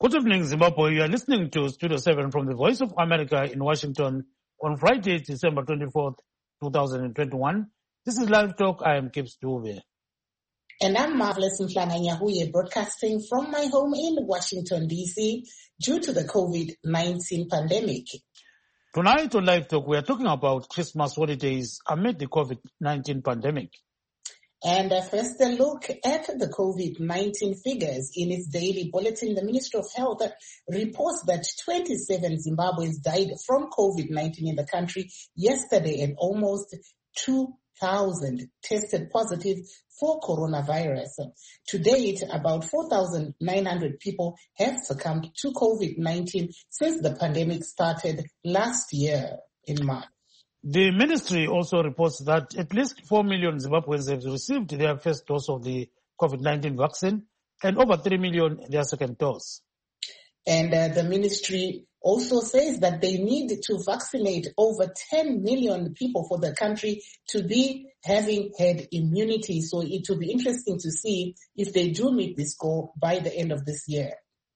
Good evening, Zimbabwe. You are listening to Studio 7 from the Voice of America in Washington on Friday, December 24th, 2021. This is Live Talk. I am Kips Dube. And I'm Marvelous Mhlanga-Nyahuye, broadcasting from my home in Washington, D.C. due to the COVID-19 pandemic. Tonight on Live Talk, we are talking about Christmas holidays amid the COVID-19 pandemic. And first, a look at the COVID-19 figures. In its daily bulletin, the Ministry of Health reports that 27 Zimbabweans died from COVID-19 in the country yesterday, and almost 2,000 tested positive for coronavirus. To date, about 4,900 people have succumbed to COVID-19 since the pandemic started last year in March. The ministry also reports that at least 4 million Zimbabweans have received their first dose of the COVID-19 vaccine and over 3 million their second dose. And the ministry also says that they need to vaccinate over 10 million people for the country to be having herd immunity. So it will be interesting to see if they do meet this goal by the end of this year.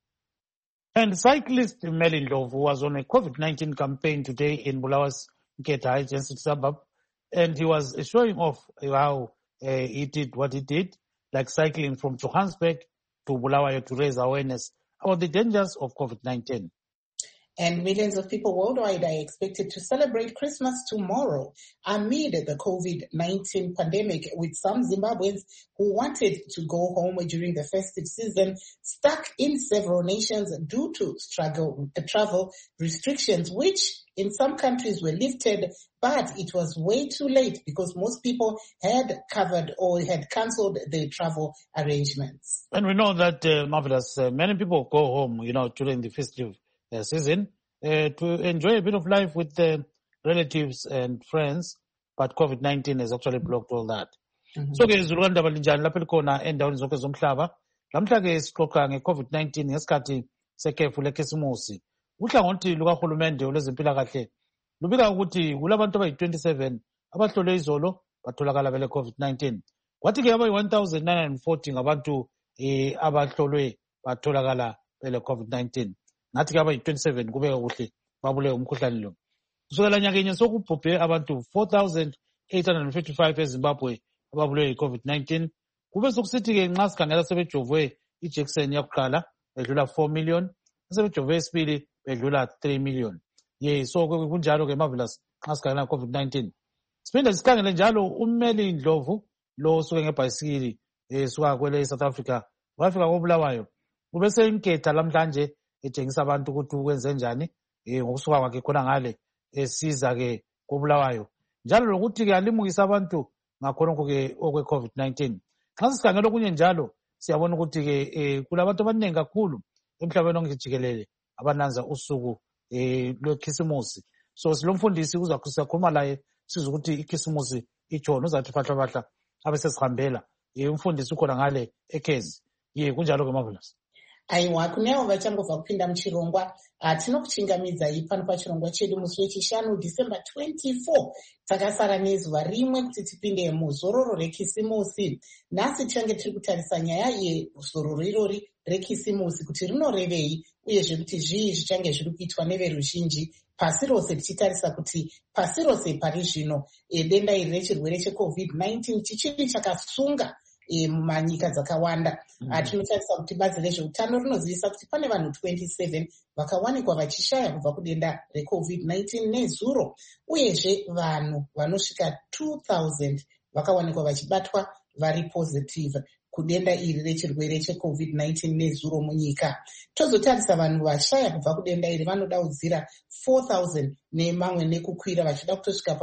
And cyclist Melin Love was on a COVID-19 campaign today in Bulawa's High Density suburb, and he was showing off how he did what he did, like cycling from Johannesburg to Bulawayo to raise awareness about the dangers of COVID-19. And millions of people worldwide are expected to celebrate Christmas tomorrow amid the COVID-19 pandemic, with some Zimbabweans who wanted to go home during the festive season stuck in several nations due to travel restrictions, which in some countries were lifted, but it was way too late because most people had covered or had cancelled their travel arrangements. And we know that, Marvelous, many people go home, during the festive season to enjoy a bit of life with relatives and friends, but COVID-19 has actually blocked all that. So ke izulukanda balinjani lapha likhona endaweni zonke zomhlaba. Lamhla ke sixoxa nge-COVID-19 ngesikhathi sekhefu lekhisimusi. Uhlangothi lukahulumende olwezempilakahle lubika ukuthi kulabantu abayi-27 abahlolwe izolo batholakala bele COVID-19. Kwathi ke abayi-1,940 ngabantu abahlolwe batholakala bele COVID-19. Nathi ke abayi-27 kubeka kuhle babule umkhuhlane lo. Kusukela nyakenye sokubhubhe abantu 4,855 eZimbabwe ababulwe yi-COVID-19. Kube sokusithi ke nxa sikhangela sebejovwe ijekiseni yakuqala bedlula 4 million, sebejovwe esibili bedlula 3 million. So kunjalo ke Marvelous nxa sikhangela COVID-19. Siphinde sikhangele njalo uMeli Ndlovu lo osuke ngebhayisikili suka kwele South Africa wafika koBulawayo. Ubese inketha lamhlanje etshengisa abantu ukuthi ukwenze njani ngokusuka kwakhe khona ngale esiza ke koBulawayo. Njalo lokuthi ke alimukisa abantu ngakhonokho ke okwe COVID-19. Nxa sikhangela okunye njalo siyabona ukuthi ke kulabantu abaningi kakhulu emhlabeni wonke jikelele abananza usuku lwekhisimusi. So silomfundisi uzakhuluma laye siza ukuthi ikhisimusi itshona uzathi phahla abesesihambela. Umfundisi ukhona ngale eKezi. Kunjalo ke Marvelous. Aiwa, kunevo vachangobva kupinda muchirongwa. Tinokuchingamidzai pano pachirongwa chedu musi wechishanu December 24. Takasara nezuva rimwe kuti tipinde muzororo rekisimusi. Nhasi tichange tiri kutarisa nyaya yezororo irori rekisimusi kuti rinorevei, uyezve kuti zvii zvichange zviri kuitwa neveruzhinji pasi rose, tichitarisa kuti pasi rose pari zvino denda iri rechirwere cheCovid-19 chichiri chakasunga mumanyika dzakawanda. Tinotarisa kuti bazi rezveutano rinozivisa kuti pane vanhu 27 vakawanikwa vachishaya kubva kudenda reCovid-19 nezuro, uyezve vanhu vanosvika 2,000 vakawanikwa vachibatwa vari positive kudenda iri rechirwere cheCovid-19 nezuro munyika. Tozotarisa vanhu vashaya kubva kudenda iri vanodaudzira 4,000 nemamwe nekukwira, vachida kutosvika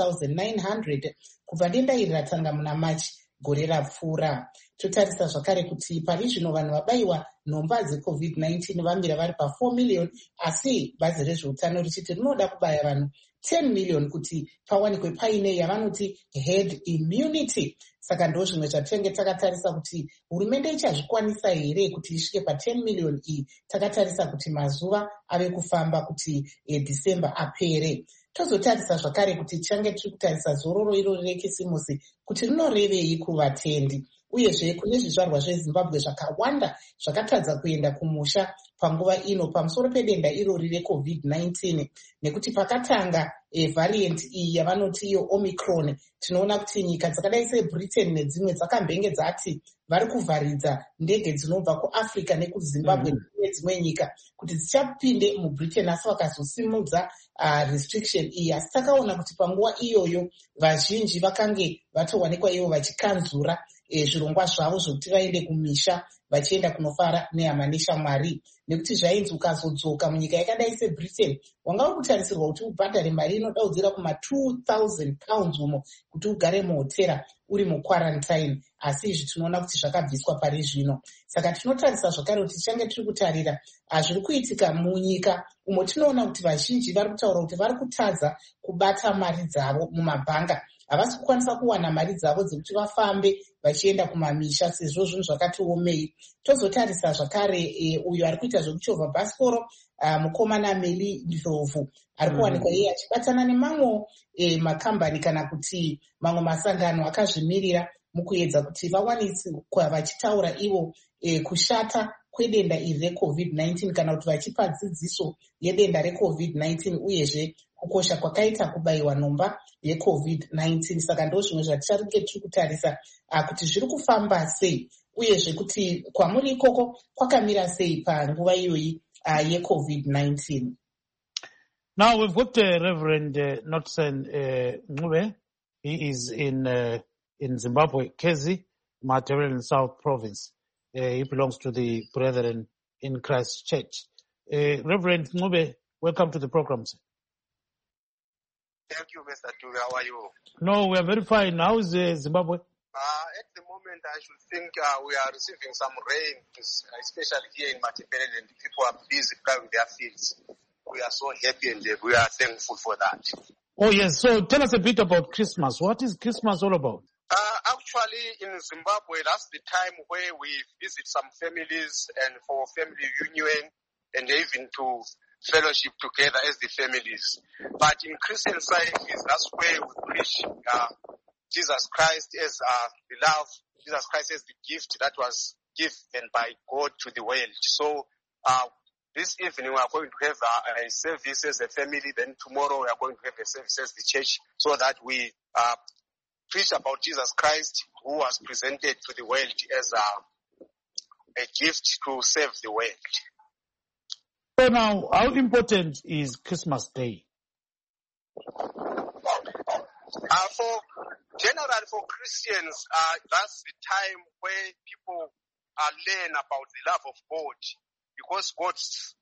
pa4,900 kubva denda iri ratanga muna Machi gore rapfuura. Totarisa zvakare kuti pari zvino vanhu vabayiwa nhomba dzeCovid-19 vamira vari pa4 million, asi bazi rezveutano richiti rinoda kubaya vanhu 10 million kuti pawanikwe paine yavanoti herd immunity. Saka ndo zvimwe zvatinenge takatarisa kuti hurumende ichazvikwanisa here kuti isvike pa10 million iyi. Takatarisa kuti mazuva ave kufamba kuti December apere. Tozotarisa zvakare kuti tichange tiri kutarisa zororo irori rekisimusi kuti rinorevei kuvatendi, uyezve kune zvizvarwa zvezimbabwe zvakawanda zvakatadza kuenda kumusha panguva ino pamusoro pedenda irori recovid-19 nekuti pakatanga variant iyi yavanoti iyo omicron tinoona kuti nyika dzakadai sebritain nedzimwe dzakambenge dzati vari kuvharidza ndege dzinobva kuafrica nekuzimbabwe nedzimwe nyika kuti dzichapinde mubritain asi vakazosimudza restriction iyi. Asi takaona kuti panguva iyoyo vazhinji vakange vatowanikwa ivo vachikanzura zvirongwa zvavo zvokuti vaende kumisha vachienda kunofara nehama neshamwari nekuti zvainzi ukazodzoka munyika yakadai sebritain wanga uri kutarisirwa kuti ubhadhare mari inodaudzira kuma £2,000 umo kuti ugare muhotera uri muquarantine. Asi izvi tinoona kuti zvakabviswa pari zvino. Saka tinotarisa zvakare kuti tichange tiri kutarira zviri kuitika munyika umo tinoona kuti vazhinji vari kutaura kuti vari kutadza kubata mari dzavo mumabhanga. Havasi kukwanisa kuwana mari dzavo dzekuti vafambe vachienda kumamisha sezvo zvinhu zvakati omei. Tozotarisa zvakare uyo ari kuita zvekuchovha bhasikoro mukomana Meli Ndlovu ari kuwanikwa iye achibatana nemamwe makambani kana kuti mamwe masangano akazvimirira mukuedza kuti vawaniswa vachitaura ivo kushata kwedenda iri recovid-19 kana kuti vachipa dzidziso yedenda recovid-19 uyezve kukosha kwakaita kubayiwa nhomba yecovid-19. Saka ndo zvimwe zvaticharike tiri kutarisa kuti zviri kufamba sei uyezve kuti kwamuri ikoko kwakamira sei panguva iyoyi yecovid-19. Now we've got Reverend Notsen Ncube. He is in Zimbabwe, Kezi, Matabeleland South Province. He belongs to the Brethren in Christ Church. Reverend Ncube, welcome to the program, sir. Thank you, Mr. Tuve. How are you? No, we are very fine. How is Zimbabwe? At the moment, I should think we are receiving some rain, especially here in Matabeleland. People are busy plowing their fields. We are so happy and we are thankful for that. Oh, yes. So tell us a bit about Christmas. What is Christmas all about? Actually, in Zimbabwe, that's the time where we visit some families and for family reunion and even to fellowship together as the families. But in Christian societies, that's where we preach Jesus Christ as the love, Jesus Christ as the gift that was given by God to the world. So this evening we are going to have a service as a family, then tomorrow we are going to have a service as the church so that we preach about Jesus Christ who was presented to the world as a gift to save the world. So now, how important is Christmas Day? For Christians, that's the time where people learn about the love of God, because God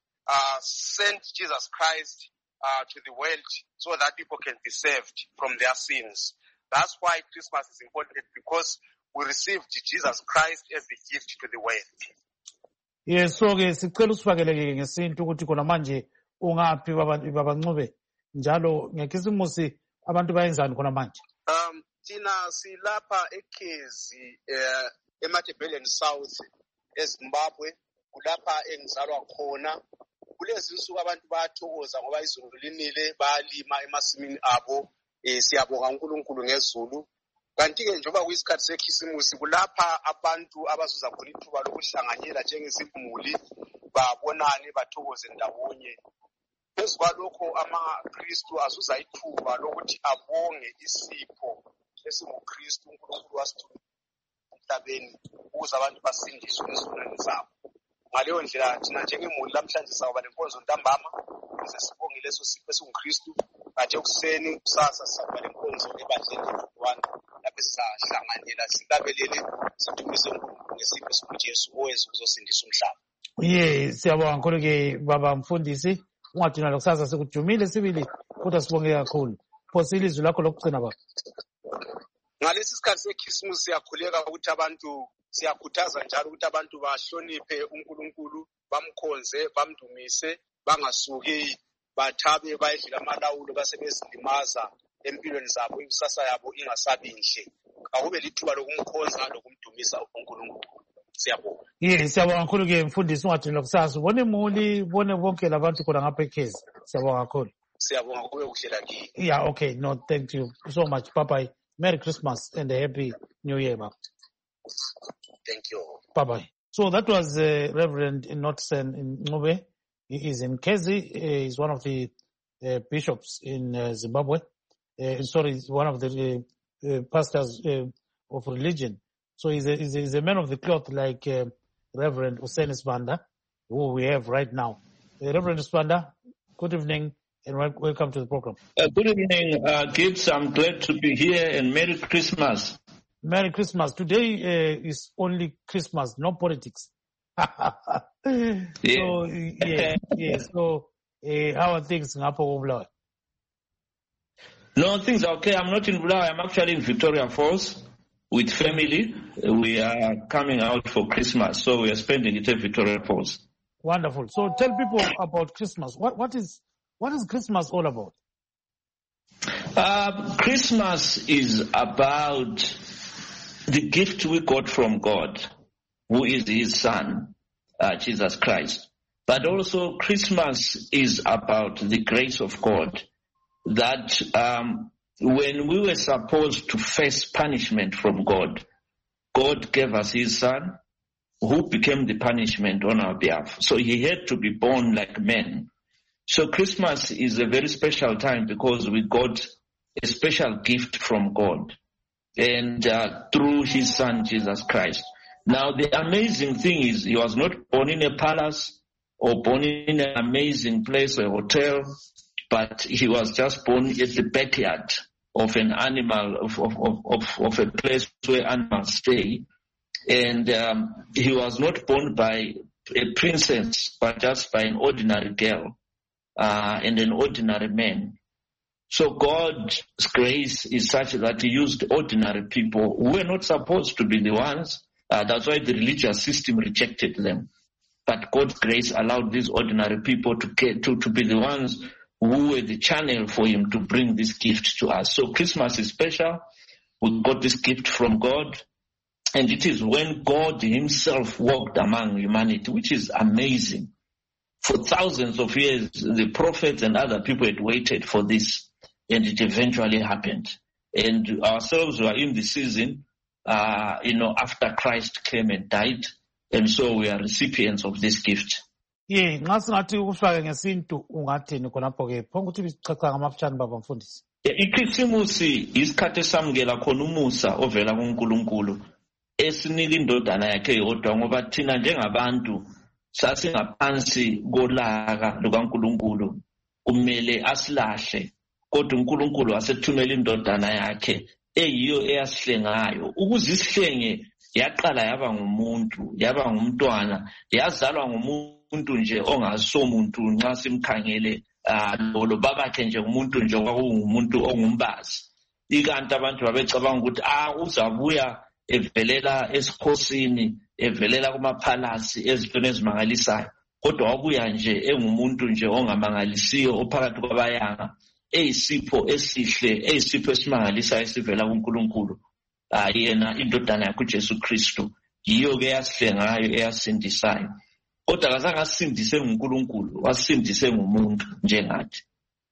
sent Jesus Christ to the world so that people can be saved from their sins. That's why Christmas is important, because we received Jesus Christ as the gift to the world. Yes, so ke sicela usifakele ngesintu ukuthi khona manje ungaphi baba Ncube njalo ngekhisimusi abantu bayenzani khona manje? Thina silapha eKezi eMatabeleland South eZimbabwe, kulapha engizalwa khona. Kulezi insuku abantu bayathokoza ngoba izulu linile, bayalima emasimini abo, siyabonga uNkulunkulu ngezulu. Kanti ke njengoba kuyisikhathi sekhisimusi kulapha abantu abazuza khona ithuba lokuhlanganyela njengezimuli babonane bathokoze ndawonye. Phezu kwalokho amaKristu azuza ithuba lokuthi abonge isipho esinguKristu uNkulunkulu wasithuma emhlabeni ukuze abantu basindiswe ezonweni zabo. Ngaleyo ndlela thina njengemuli namhlanje sawuba lenkonzo ntambama ukuze sibonge leso sipho esinguKristu. Kade ekuseni kusasa sisaba lenkonzo ebandleni lethu lapho sisahlanganyela silabelele sithumise uNkulunkulu ngesipho esikuJesu oweza ukuzosindisa umhlaba. Ye siyabonga kakhulu ke baba mfundisi, ungadina lokusasa sikujumile sibili kodwa sibonge kakhulu. Phosa ilizwi lakho lokugcina baba. Ngalesi sikhathi sekhisimusi siyakhuleka ukuthi abantu, siyakhuthaza njalo ukuthi abantu bahloniphe uNkulunkulu, bamkhonze, bamdumise, bangasuki bathabe bayedlula amalawulo basebezilimaza empilweni zabo, ikusasa yabo ingasabinhle. Akube lithuba lokumkhonza lokumdumisa uNkulunkulu. Siyabonga. Yes, siyabonga kakhulu ke mfundisi, ungadina lokusasa ubone imuli, ubone bonke labantu khona ngapha eKezi. Siyabonga kakhulu. Siyabonga kube kuhle lakini. Yeah, okay. No, thank you so much. Bye-bye. Merry Christmas and a Happy New Year, Baba. Thank you. Bye-bye. So that was Reverend Notsen Ncube. He is in Kezi. He's one of the bishops in Zimbabwe. He's one of the pastors of religion. So he's a man of the cloth like Reverend Hussein Sibanda, who we have right now. Reverend Sibanda, good evening and welcome to the program. Good evening, kids. I'm glad to be here and Merry Christmas. Merry Christmas. Today is only Christmas, no politics. Yeah. So, yes. So, how are things in Upper Bulawayo? No, things are okay. I'm not in Bulawayo. I'm actually in Victoria Falls with family. We are coming out for Christmas, so we are spending it at Victoria Falls. Wonderful. So, tell people about Christmas. What is Christmas all about? Christmas is about the gift we got from God, who is His Son, Jesus Christ. But also Christmas is about the grace of God, that when we were supposed to face punishment from God, God gave us His Son, who became the punishment on our behalf. So He had to be born like men. So Christmas is a very special time because we got a special gift from God, and through His Son, Jesus Christ. Now, the amazing thing is He was not born in a palace or born in an amazing place, a hotel, but He was just born at the backyard of an animal, of a place where animals stay. And He was not born by a princess, but just by an ordinary girl and an ordinary man. So God's grace is such that He used ordinary people who were not supposed to be the ones. That's why the religious system rejected them. But God's grace allowed these ordinary people to be the ones who were the channel for Him to bring this gift to us. So Christmas is special. We got this gift from God. And it is when God Himself walked among humanity, which is amazing. For thousands of years, the prophets and other people had waited for this. And it eventually happened. And ourselves were in the season, after Christ came and died. And so we are recipients of this gift. Yeah, ngasingathi ukufaka ngesintu ungathini khonapho ke phonke ukuthi sichacha ngamafutshane baba mfundisi. Ikhisimusi isikhathi esamukela khona umusa ovela kuNkulunkulu esinika indodana yakhe yodwa ngoba thina njengabantu sasingaphansi kolaka lukaNkulunkulu kumele asilahle. Kodwa uNkulunkulu wasethumela indodana yakhe eyiyo eyasihlengayo ukuze isihlenge yaqala yaba ngumuntu, yaba ngumntwana, yazalwa ngumuntu nje ongasomuntu nxa simkhangele lo babakhe nje umuntu nje kwakungumuntu ongumbazi. Ikanti abantu babecabanga ukuthi uzabuya evelela esikhosini, evelela kumaphalasi ezintweni ezimangalisayo. Kodwa wabuya nje engumuntu nje ongamangalisiyo ophakathi kwabayanga. Eyisipho esihle, eyisipho esimangalisayo esivela kuNkulunkulu. Yena indodana yakhe uJesu Kristu yiyo ke yasihlengayo eyasindisayo. Kodwa akazange asindise nguNkulunkulu, wasindise ngumuntu njengathi.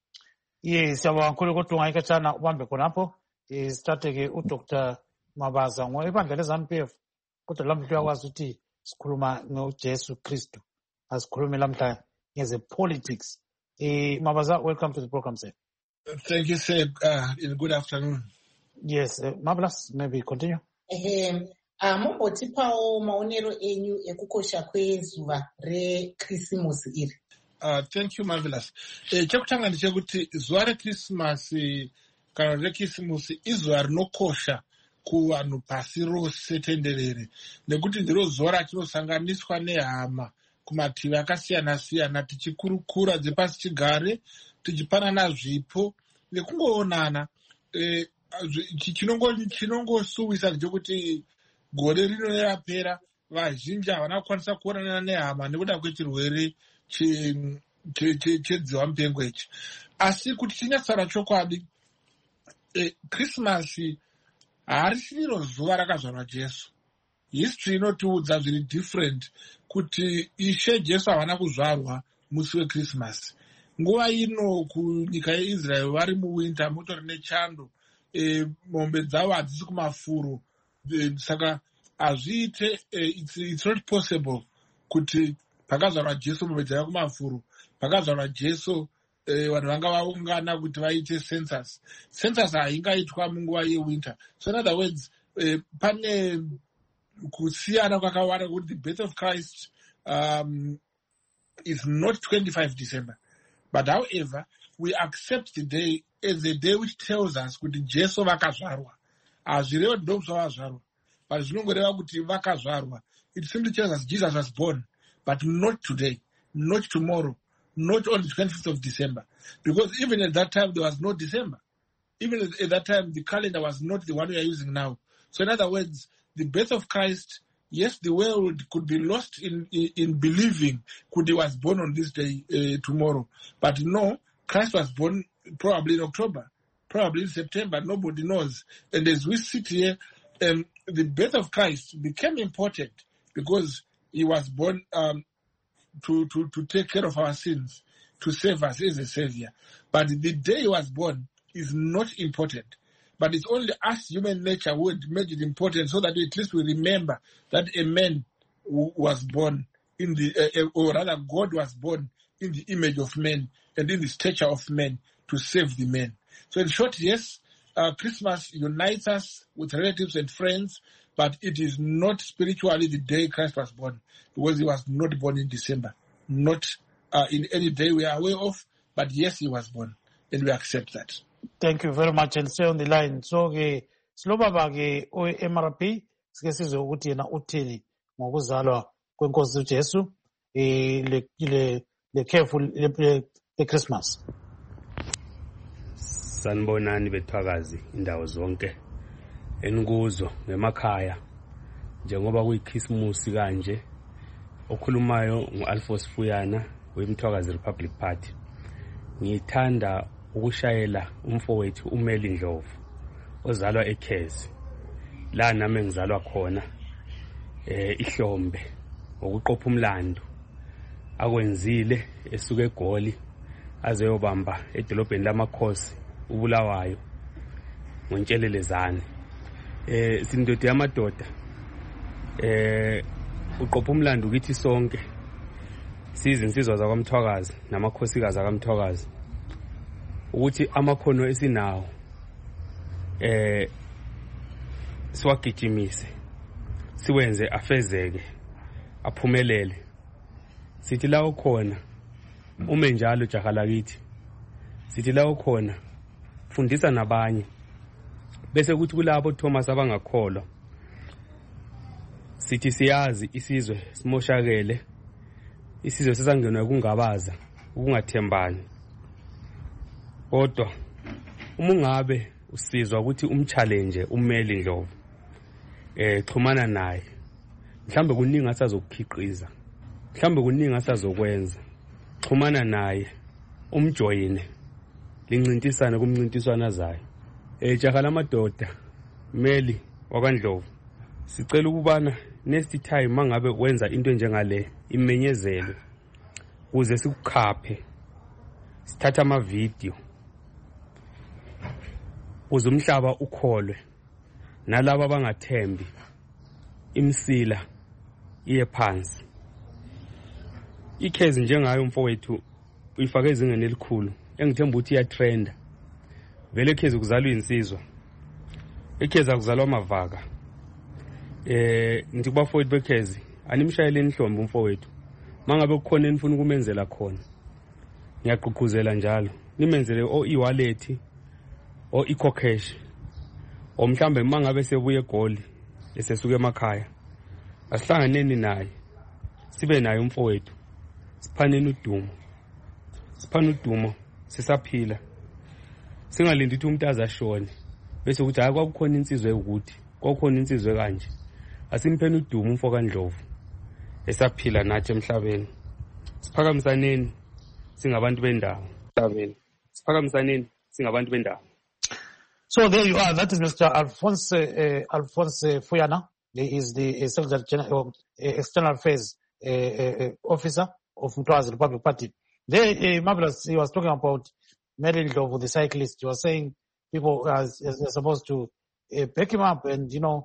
Yes, siyabonga kakhulu kodwa ungayikhatshana ubambe khonapho. Sithathe ke uDr. Mabaza ibandla leZANU-PF. Kodwa lamhla uyakwazi ukuthi sikhuluma ngoJesu Kristu. Asikhulume lamhla ngeze politics. Mabaza, welcome to the program, sir. Thank you, sir. Good afternoon. Yes, marvelous. Maybe continue. Mumbotipawo maonero enyu ekukosha kwezuva reKrisimusi iri. Thank you, marvelous. Chekutanga ndechekuti zuva reKrisimasi kana reKrisimusi izuva rinokosha kuvanhu pasi rose tenderere, nekuti ndiro zuva ratinosanganiswa nehama kumativi akasiyana siyana, tichikurukura dzepasi chigare, tichipanana zvipo nekungoonana. Chinongosuwisa ndechekuti gore rino rapera vazhinji havana kukwanisa kuonana nehama nekuda kwechirwere chedziwa mupengo ichi. Asi kuti tinyatsaura chokwadi, Krismasi harisiro zuva rakazvarwa Jesu. History inotiudza zviri different kuti Ishe Jesu havana kuzvarwa musi weKrismasi. Nguva ino kunyika yeIsrael vari muwinter, mutori nechando, mombe dzavo hadzisi kumafuro. Saka hazviite it's not possible kuti pakazvarwa Jesu mubedza yakumafuro, pakazvarwa Jesu vanhu vanga vaungana kuti vaite census haingaitwa munguva yewinter. So in other words, pane kusiyana kwakawanda kuti the birth of Christ is not 25 December. But however, we accept the day as a day which tells us kuti Jesu vakazvarwa. Hazvireva kuti ndovazvarwa, but zvinongoreva kuti vakazvarwa. It simply tells us Jesus was born, but not today, not tomorrow, not on the 25th of December. Because even at that time, there was no December. Even at that time, the calendar was not the one we are using now. So in other words, the birth of Christ, yes, the world could be lost in believing that he was born on this day tomorrow. But no, Christ was born probably in October, probably in September, nobody knows. And as we sit here, the birth of Christ became important because he was born to take care of our sins, to save us as a savior. But the day he was born is not important. But it's only us, human nature, would make it important so that at least we remember that a man was born in the, or rather God was born in the image of man and in the stature of man to save the man. So in short, yes, Christmas unites us with relatives and friends, but it is not spiritually the day Christ was born, because he was not born in December, not in any day we are aware of, but yes, he was born, and we accept that. Thank you very much, and stay on the line. So, Slobaba MRP, sikesizo ukuthi yena uthini ngokuzalwa kwenkosi uJesu le careful le Christmas. Sanibonani bethwakazi indawo zonke enikuzo ngemakhaya njengoba kuyiChristmas kanje. Okhulumayo nguAlphonse Fuyana weMthwakazi Republic Party. Ngithanda ukushayela umfowethu uMeli Ndlovu ozalwa eKhezi la nami ngizalwa khona iHlombe ngokuqopha umlando akwenzile esuka eGoli azeyobamba edolobheni lamakhosi uBulawayo ngoNtshelelezane. Sindoda yamadoda uqopha umlando kithi sonke sizinsizwa zakwaMthwakazi namakhosikazi akaMthwakazi ukuthi amakhono esinawo siwagijimise siwenze afezeke aphumelele. Sithi la ukhona ume njalo jaha lakithi, sithi la ukhona fundisa nabanye, bese kuthi kulabo Thomas abangakholwa sithi siyazi isizwe simoshakele, isizwe sesangenwa kungabaza ukungathembani. Kodwa uma ungabe usizwa ukuthi umchallenge uMeli Ndlovu xhumana naye, mhlambe kuningi asazokukhiqiza, mhlambe kuningi asazokwenza. Xhumana naye umjoyine lincintisane kumncintiswana zayo. Jaha lamadoda Meli wakwaNdlovu, sicela ukubana next time mangabe wenza into njengale imenyezelo ukuze sikukhaphe, sithatha ama video uze umhlaba ukholwe nalabo abangathembi imsila iye phansi. Ikhezi njengayo umfowethu uyifake ezingeni elikhulu engithemba ukuthi iya trenda. Vele ekhezi kuzalwa insizwa, ekhezi akuzalwa amavaka. Ngithi kubafowethu bekhezi animshayele inhlombe umfowethu mangabe kukhona enifuna ukumenzela khona, ngiyaqhuquzela njalo nimenzele o e-wallet o eCocash, o mhlambe mangabe sebuye eGoli esesuka emakhaya asihlanganeni naye sibe naye umfowethu, siphaneni udumo sisaphila, singalindi ukuthi umuntu azashone bese ukuthi hayi kwakukhona insizwe ukuthi kwakukhona insizwe kanje. Asimpheni udumo umfo kaNdlovu esaphila nathi emhlabeni. Siphakamisaneni singabantu bendawo emhlabeni, siphakamisaneni singabantu bendawo. So there you are. That is Mr. Alphonse Fuyana. He is the Secretary General, External Affairs Officer of Mthwakazi Republic Party. There, Marvelous, he was talking about Meli Ndlovu, the cyclist. He was saying people are supposed to back him up and,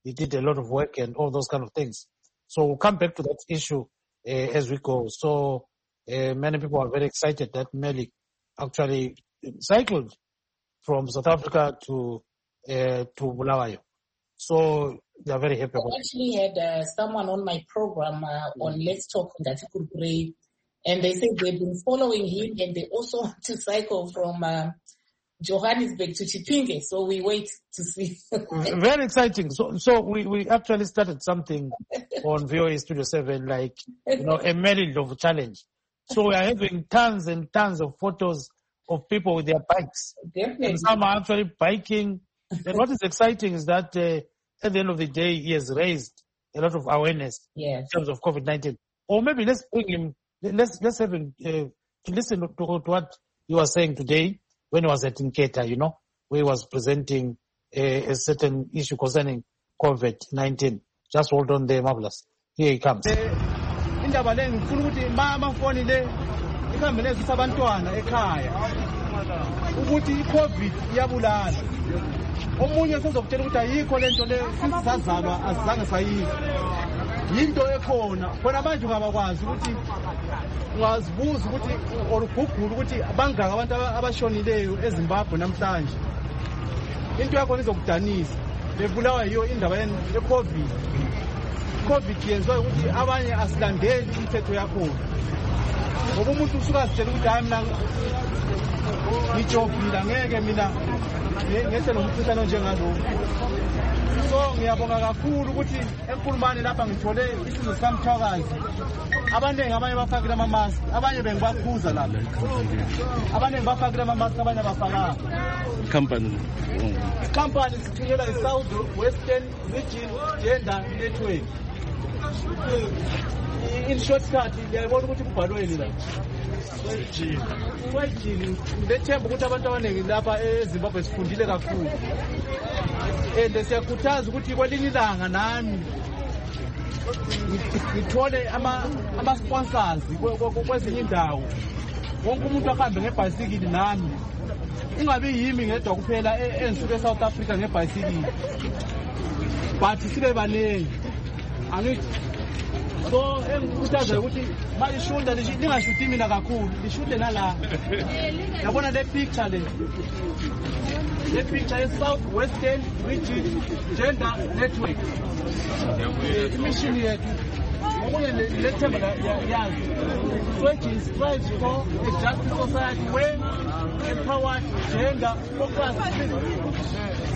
he did a lot of work and all those kind of things. So we'll come back to that issue as we go. So many people are very excited that Melik actually cycled from South Africa to Bulawayo. So they are very happy about it. I actually had someone on my program on Let's Talk Ngati Kurkure, and they said they've been following him and they also want to cycle from Johannesburg to Chipinge. So we wait to see. Very exciting. So we actually started something on VOA Studio 7, like, a Melik of challenge. So we are having tons and tons of photos of people with their bikes. Definitely. And some are actually biking. And what is exciting is that at the end of the day, he has raised a lot of awareness in terms of COVID-19. Or maybe let's bring him, let's have him to listen to what he was saying today when he was at Nketa, where he was presenting a certain issue concerning COVID-19. Just hold on there, Marvelous. Here he comes. Indaba le ngifuna ukuthi mafoni le ikhambe nezisa abantwana ekhaya ukuthi iCovid iyabulala. Omunye sezokutshela ukuthi ayikho lento le sisazalwa azange sayikho. Yinto ekhona. Khona manje ungabakwazi ukuthi ungazibuza ukuthi olugugula ukuthi bangaka abantu abashonileyo eZimbabwe namhlanje. Into yakho izokudanisa. Bebulawa yiyo indaba yeCovid. COVID yenziwa ukuthi abanye asilandeli imithetho yakhona. Ngoba umuntu usuka asitshela ukuthi hayi mina ngijobhile ngeke mina ngese nomkhuhlane onjengalo. So ngiyabonga kakhulu ukuthi enkulumane lapha ngithole isizwe samthwakazi. Abaningi abanye bafakile ama-mask, abanye bengibakhuza lapha. Abaningi bafakile ama-mask, abanye abafakanga. Company sithunyelwa i-South Western Region Gender Network. In shortcut ngiyabona ukuthi kubhalweni la. Swejini lethemba ukuthi abantu abaningi lapha eZimbabwe sifundile kakhulu. And siyakhuthaza ukuthi kwelinye ilanga nami ngithole ama-sponsors kwezinye indawo. Wonke umuntu ahambe ngebhayisikili nami. Ungabi yimi ngedwa kuphela ensuke eSouth Africa ngebhayisikili. But sibe baningi. So engikhuthaza ukuthi malishunda lingashuthi mina kakhulu lishute nala. Yabona le picture le. Le picture is South Western Region Gender Network. Mission yethu okunye lethemba yazi. Which strives for a just society where empowered gender focused.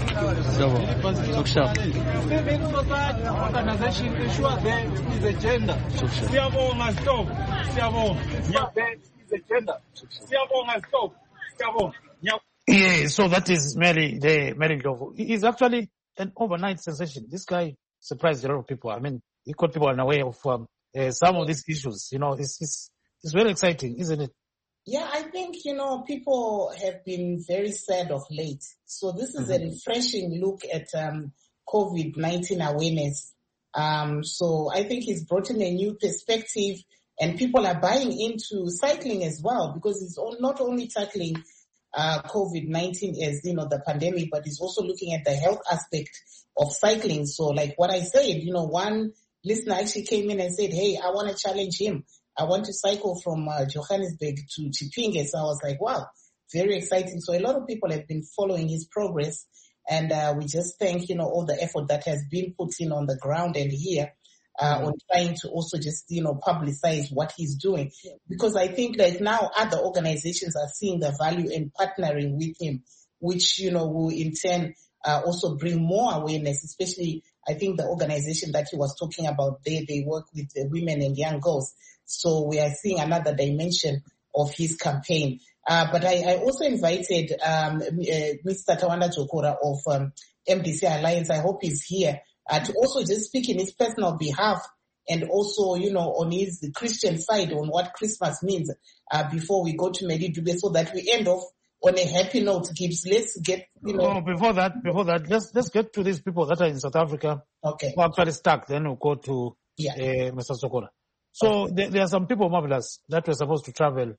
Civil society organization ensures there is a gender. Siyabonga stop. Siyabonga. There is a gender. Siyabonga stop. Siyabonga. Yeah, so that is Melik Ndlovu. He's actually an overnight sensation. This guy surprised a lot of people. I mean, he caught people unaware of some of these issues. It's very exciting, isn't it? Yeah, I think, people have been very sad of late. So this is a refreshing look at COVID-19 awareness. So I think he's brought in a new perspective and people are buying into cycling as well because it's not only tackling COVID-19 as, the pandemic, but it's also looking at the health aspect of cycling. So like what I said, one listener actually came in and said, hey, I want to challenge him. I want to cycle from Johannesburg to Chipinge. So I was like, wow, very exciting. So a lot of people have been following his progress. And we just thank, all the effort that has been put in on the ground and here on trying to also just, publicize what he's doing. Because I think like now other organizations are seeing the value in partnering with him, which, will in turn also bring more awareness, especially I think the organization that he was talking about there, they work with women and young girls. So we are seeing another dimension of his campaign. But I also invited Mr. Tawanda Jokora of MDC Alliance. I hope he's here to also just speak in his personal behalf and also, on his Christian side on what Christmas means before we go to Melik Dube so that we end off on a happy note. Gibbs, let's get, before that, let's get to these people that are in South Africa. Okay. Who are actually stuck. Then we'll go to Mr. Sokora. So there are some people, Marvelous, that were supposed to travel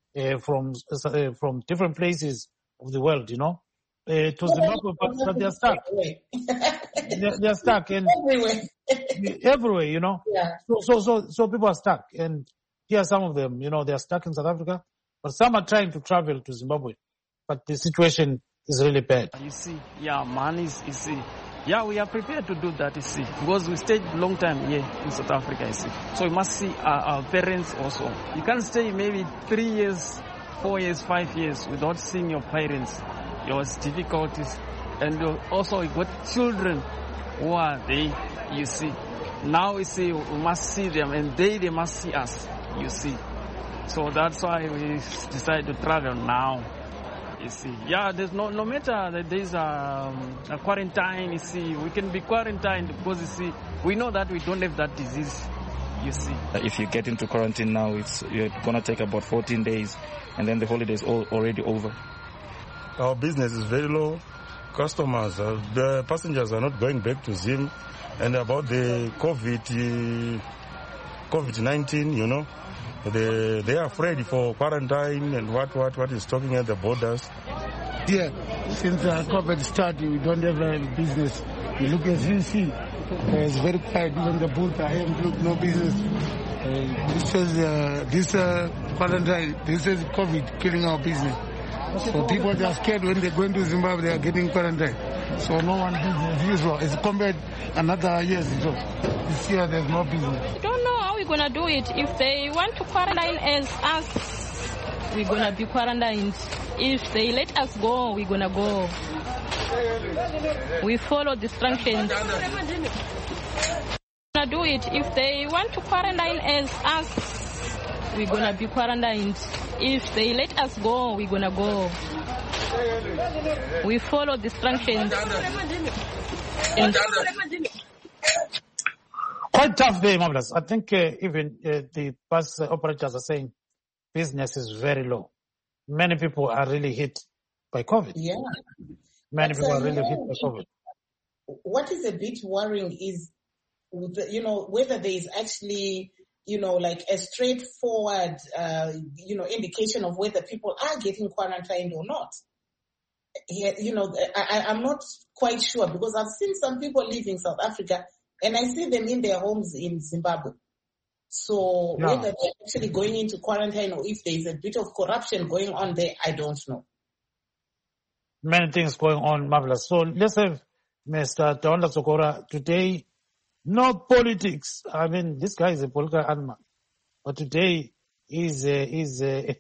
from different places of the world, to Zimbabwe, but they are stuck. they're stuck and everywhere, you know. Yeah. So people are stuck, and here are some of them, you know, they are stuck in South Africa, but some are trying to travel to Zimbabwe, but the situation is really bad. You see, yeah, man, you see. Yeah, we are prepared to do that, you see, because we stayed a long time here in South Africa, you see. So we must see our parents also. You can't stay maybe 3 years, 4 years, 5 years without seeing your parents. It was difficulties. And also we got children who are there, you see. Now we see we must see them, and they must see us, you see. So that's why we decided to travel now. You see, yeah, there's no matter that there's a quarantine, you see, we can be quarantined because, you see, we know that we don't have that disease, you see. If you get into quarantine now, you're going to take about 14 days, and then the holiday is already over. Our business is very low. Customers, the passengers are not going back to Zim. And about the COVID-19, you know, they are afraid for quarantine and what is talking at the borders. Yeah, since COVID started, we don't have a business. You look at ZC, it's very quiet. Even the booth, I have no business. This quarantine, this is COVID killing our business. So people are scared when they're going to Zimbabwe, they are getting quarantine. So no one business as usual. It's compared another years. So this year there's no business. I don't know how we're going to do it. If they want to quarantine as us, we're going to be quarantined. If they let us go, we're going to go. We follow the instructions. We're going to do it. If they want to quarantine as us, we're going to be quarantined. If they let us go, we're going to go. We follow the instructions. Quite tough day, Marvelous. I think even the bus operators are saying business is very low. Many people are really hit by COVID. Yeah. Many people are really hit by COVID. What is a bit worrying is, you know, whether there is actually, you know, like a straightforward, you know, indication of whether people are getting quarantined or not. Yeah, you know, I'm not quite sure because I've seen some people leaving South Africa and I see them in their homes in Zimbabwe. So whether they're actually going into quarantine or if there's a bit of corruption going on there, I don't know. Many things going on, Marvelous. So let's have Mr. Tawanda Sokora today. No politics. I mean, this guy is a political animal, but today he's a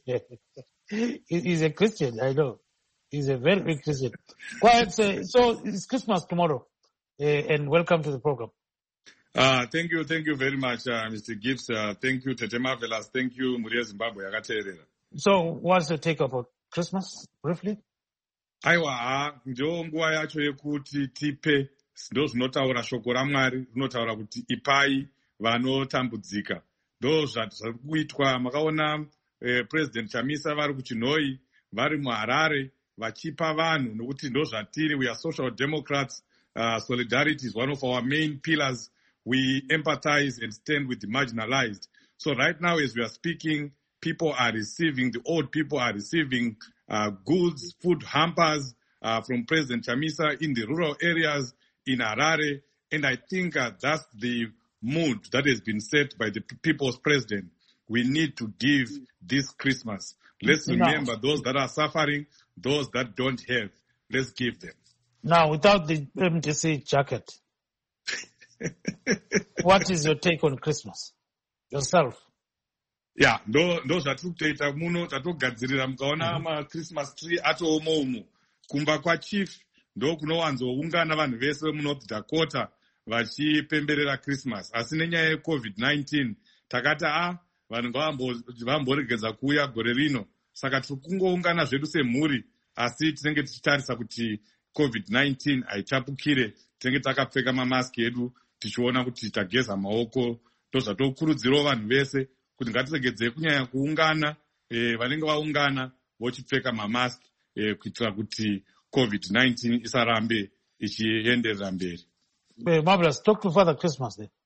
Christian. I know he's a very big Christian. Quiet. So it's Christmas tomorrow, and welcome to the program. Thank you very much, Mr. Gibbs. Thank you, Tete Marvelous. Thank you, Muria Zimbabwe. So, what's your take about Christmas, briefly? Aiwa, ndio nguva yacho yekuti tipe ndo zvinotaura shoko raMwari rinotaura kuti ipai vanotambudzika. Ndo zviri kuitwa. Makaona President Chamisa vari kuChinhoi, vari muHarare vachipa vanhu nokuti ndo zvatiri. We are social democrats. Solidarity is one of our main pillars. We empathize and stand with the marginalized. So right now as we are speaking, people are receiving, the old people are receiving goods, food hampers from President Chamisa in the rural areas in Harare. And I think that's the mood that has been set by the people's president. We need to give this Christmas. Let's remember those that are suffering, those that don't have. Let's give them. Now, without the MTC jacket, what is your take on Christmas yourself? Yeah, ndo zvatiri kutoita muno tatogadzirira mukaona machristmas tree atoomo umo kumba kwachief ndo kunowanzoungana vanhu vese vemunorth Dakota vachipemberera Christmas. Asi nenyaya yeCovid-19 takati vanhu vamboregedza kuuya gore rino, saka tiri kungoungana zvedu semhuri, asi tinenge tichitarisa kuti COVID-19 haichapukire. Tinenge takapfeka mamaski edu tichiona kuti tageza maoko. Ndozvatokurudzirawo vanhu vese kuti ngatiregedze kunyanya kuungana, vanenge vaungana vochipfeka mamaski kuitira kuti COVID-19 isarambe ichienderera mberi. Marvelous, talk to Father Christmas then.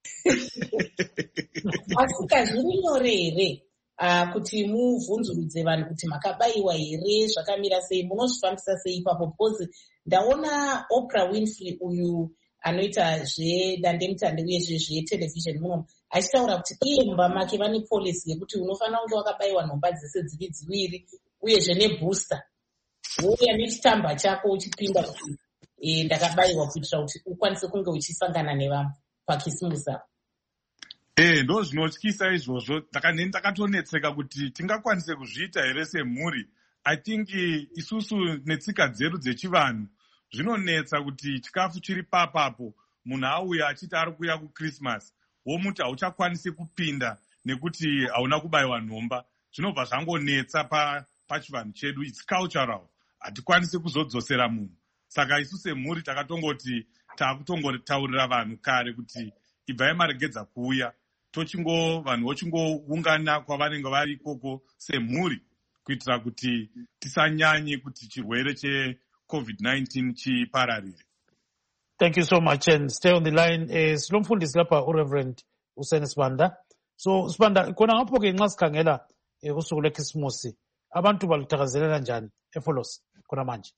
Asika zviri nyore here kuti muvhunzurudze vanhu kuti makabayiwa here, zvakamira sei, munozvifambisa sei ipapo? Because ndaona Oprah Winfrey uyu anoita zvedandemutande uyezve zvetelevhizheni munomu achitaura kuti iye mumba make vane polisi yekuti unofanira kunge wakabayiwa nhomba dzese dziwiri uyezve nebooster wouya nechitamba chako uchipinda kuti ndakabayiwa kuitira kuti ukwanise kunge uchisangana nevamwe pakisimusi apo. Ndo zvinotyisa izvozvo. Ndakatonetseka kuti tingakwanise kuzviita here semhuri. I think isusu netsika dzedu dzechivanhu zvinonetsa kuti chikafu chiri papapo munhu auya achiti ari kuuya kuChristmas womuti hauchakwanisi kupinda nekuti hauna kubayiwa nhomba. Zvinobva zvangonetsa pachivanhu chedu. It's cultural. Hatikwanisi kuzodzosera munhu. Saka isu semhuri takatongoti takutongotaurira vanhu kare kuti ibvai maregedza kuuya. Vanhu vochingoungana kwavanenge vari ikoko semhuri kuitira kuti tisanyanye kuti chirwere che-COVID-19 chipararire. Thank you so much and stay on the line. Silomfundisi lapha uReverend Hussein Sibanda. So Sibanda, khona ngapho ke nxa sikhangela usuku lweKhisimusi abantu baluthakazelela njani eFolos khona manje?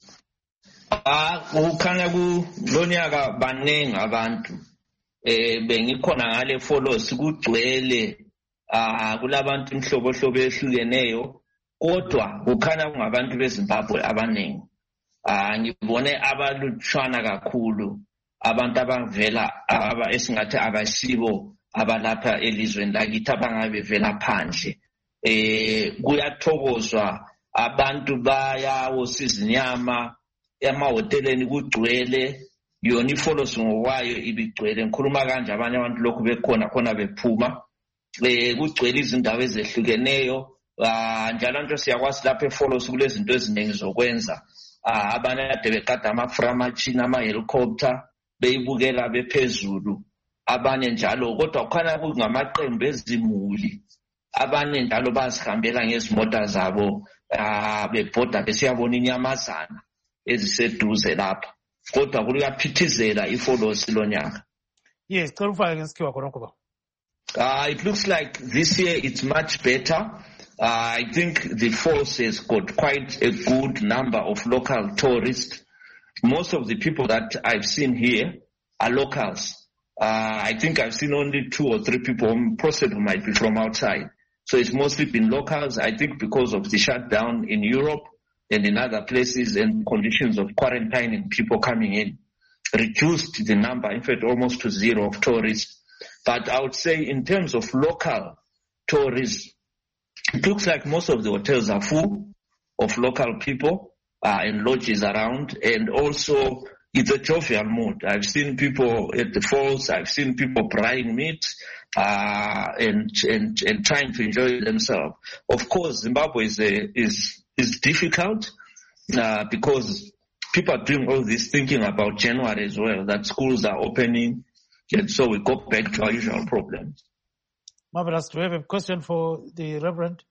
Kukhanya kulonyaka baningi abantu. Bengikhona ngale Folos kugcwele kulabantu imhlobo ehlukeneyo kodwa kukhanya kungabantu beZimbabwe abaningi. Ngibone abalutshwana kakhulu abantu abavela esingathi abasibo abalapha elizweni lakithi abangabe vela phandle. Kuyathokozwa abantu bayawosiza inyama emahoteleni kugcwele. Yona iFolos ngokwayo ibigcwele. Ngikhuluma kanje abanye abantu lokhu bekhona khona bephuma. Kugcwele izindawo ezehlukeneyo. Njalo nje siyakwazi lapha eFolos kulezinto eziningi zokwenza. Abanye kade bekade ama-framachine, ama-helicopter beyibukela bephezulu. Abanye njalo kodwa kukhanya kungamaqembu ezimuli. Abanye njalo bazihambela ngezimota zabo bebhoda besiyabona inyamazana eziseduze lapha. Kodwa kuyaphithizela iFolos lonyaka. Yes, clarify ngesikhiwa khona kuba. It looks like this year it's much better. I think the Folos has got quite a good number of local tourists. Most of the people that I've seen here are locals. I think I've seen only 2 or 3 people, possibly might be from outside. So it's mostly been locals. I think because of the shutdown in Europe and in other places and conditions of quarantining people coming in, reduced the number, in fact, almost to 0 of tourists. But I would say in terms of local tourists, it looks like most of the hotels are full of local people and lodges around, and also it's a jovial mood. I've seen people at the falls, I've seen people frying meat and trying to enjoy themselves. Of course, Zimbabwe is difficult because people are doing all this thinking about January as well, that schools are opening, and so we go back to our usual problems. Marvelous. Do you have a question for the Reverend?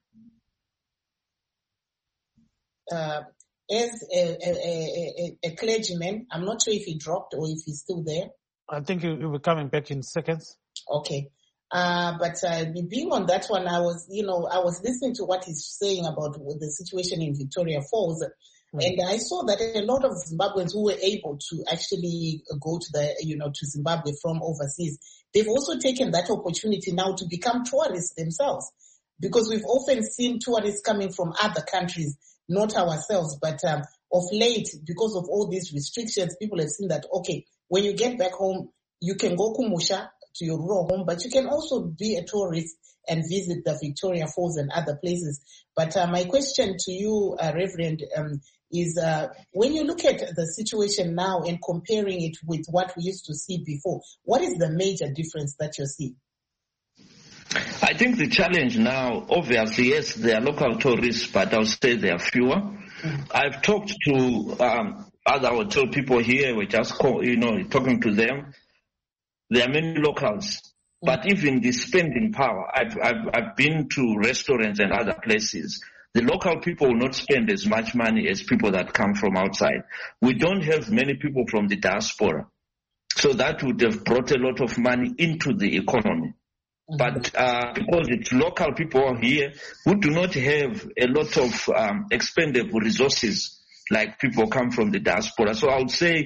As a clergyman, I'm not sure if he dropped or if he's still there. I think he'll be coming back in seconds. Okay. But being on that one, I was listening to what he's saying about the situation in Victoria Falls. And I saw that a lot of Zimbabweans who were able to actually go to to Zimbabwe from overseas, they've also taken that opportunity now to become tourists themselves. Because we've often seen tourists coming from other countries, not ourselves, but of late, because of all these restrictions, people have seen that, okay, when you get back home, you can go Kumusha to your rural home, but you can also be a tourist and visit the Victoria Falls and other places. But my question to you, Reverend, is when you look at the situation now and comparing it with what we used to see before, what is the major difference that you see? I think the challenge now, obviously, yes, there are local tourists, but I'll say there are fewer. I've talked to other hotel people here. We're just talking to them. There are many locals, but even the spending power. I've been to restaurants and other places. The local people will not spend as much money as people that come from outside. We don't have many people from the diaspora, so that would have brought a lot of money into the economy. But because it's local people here who do not have a lot of expendable resources like people come from the diaspora. So I would say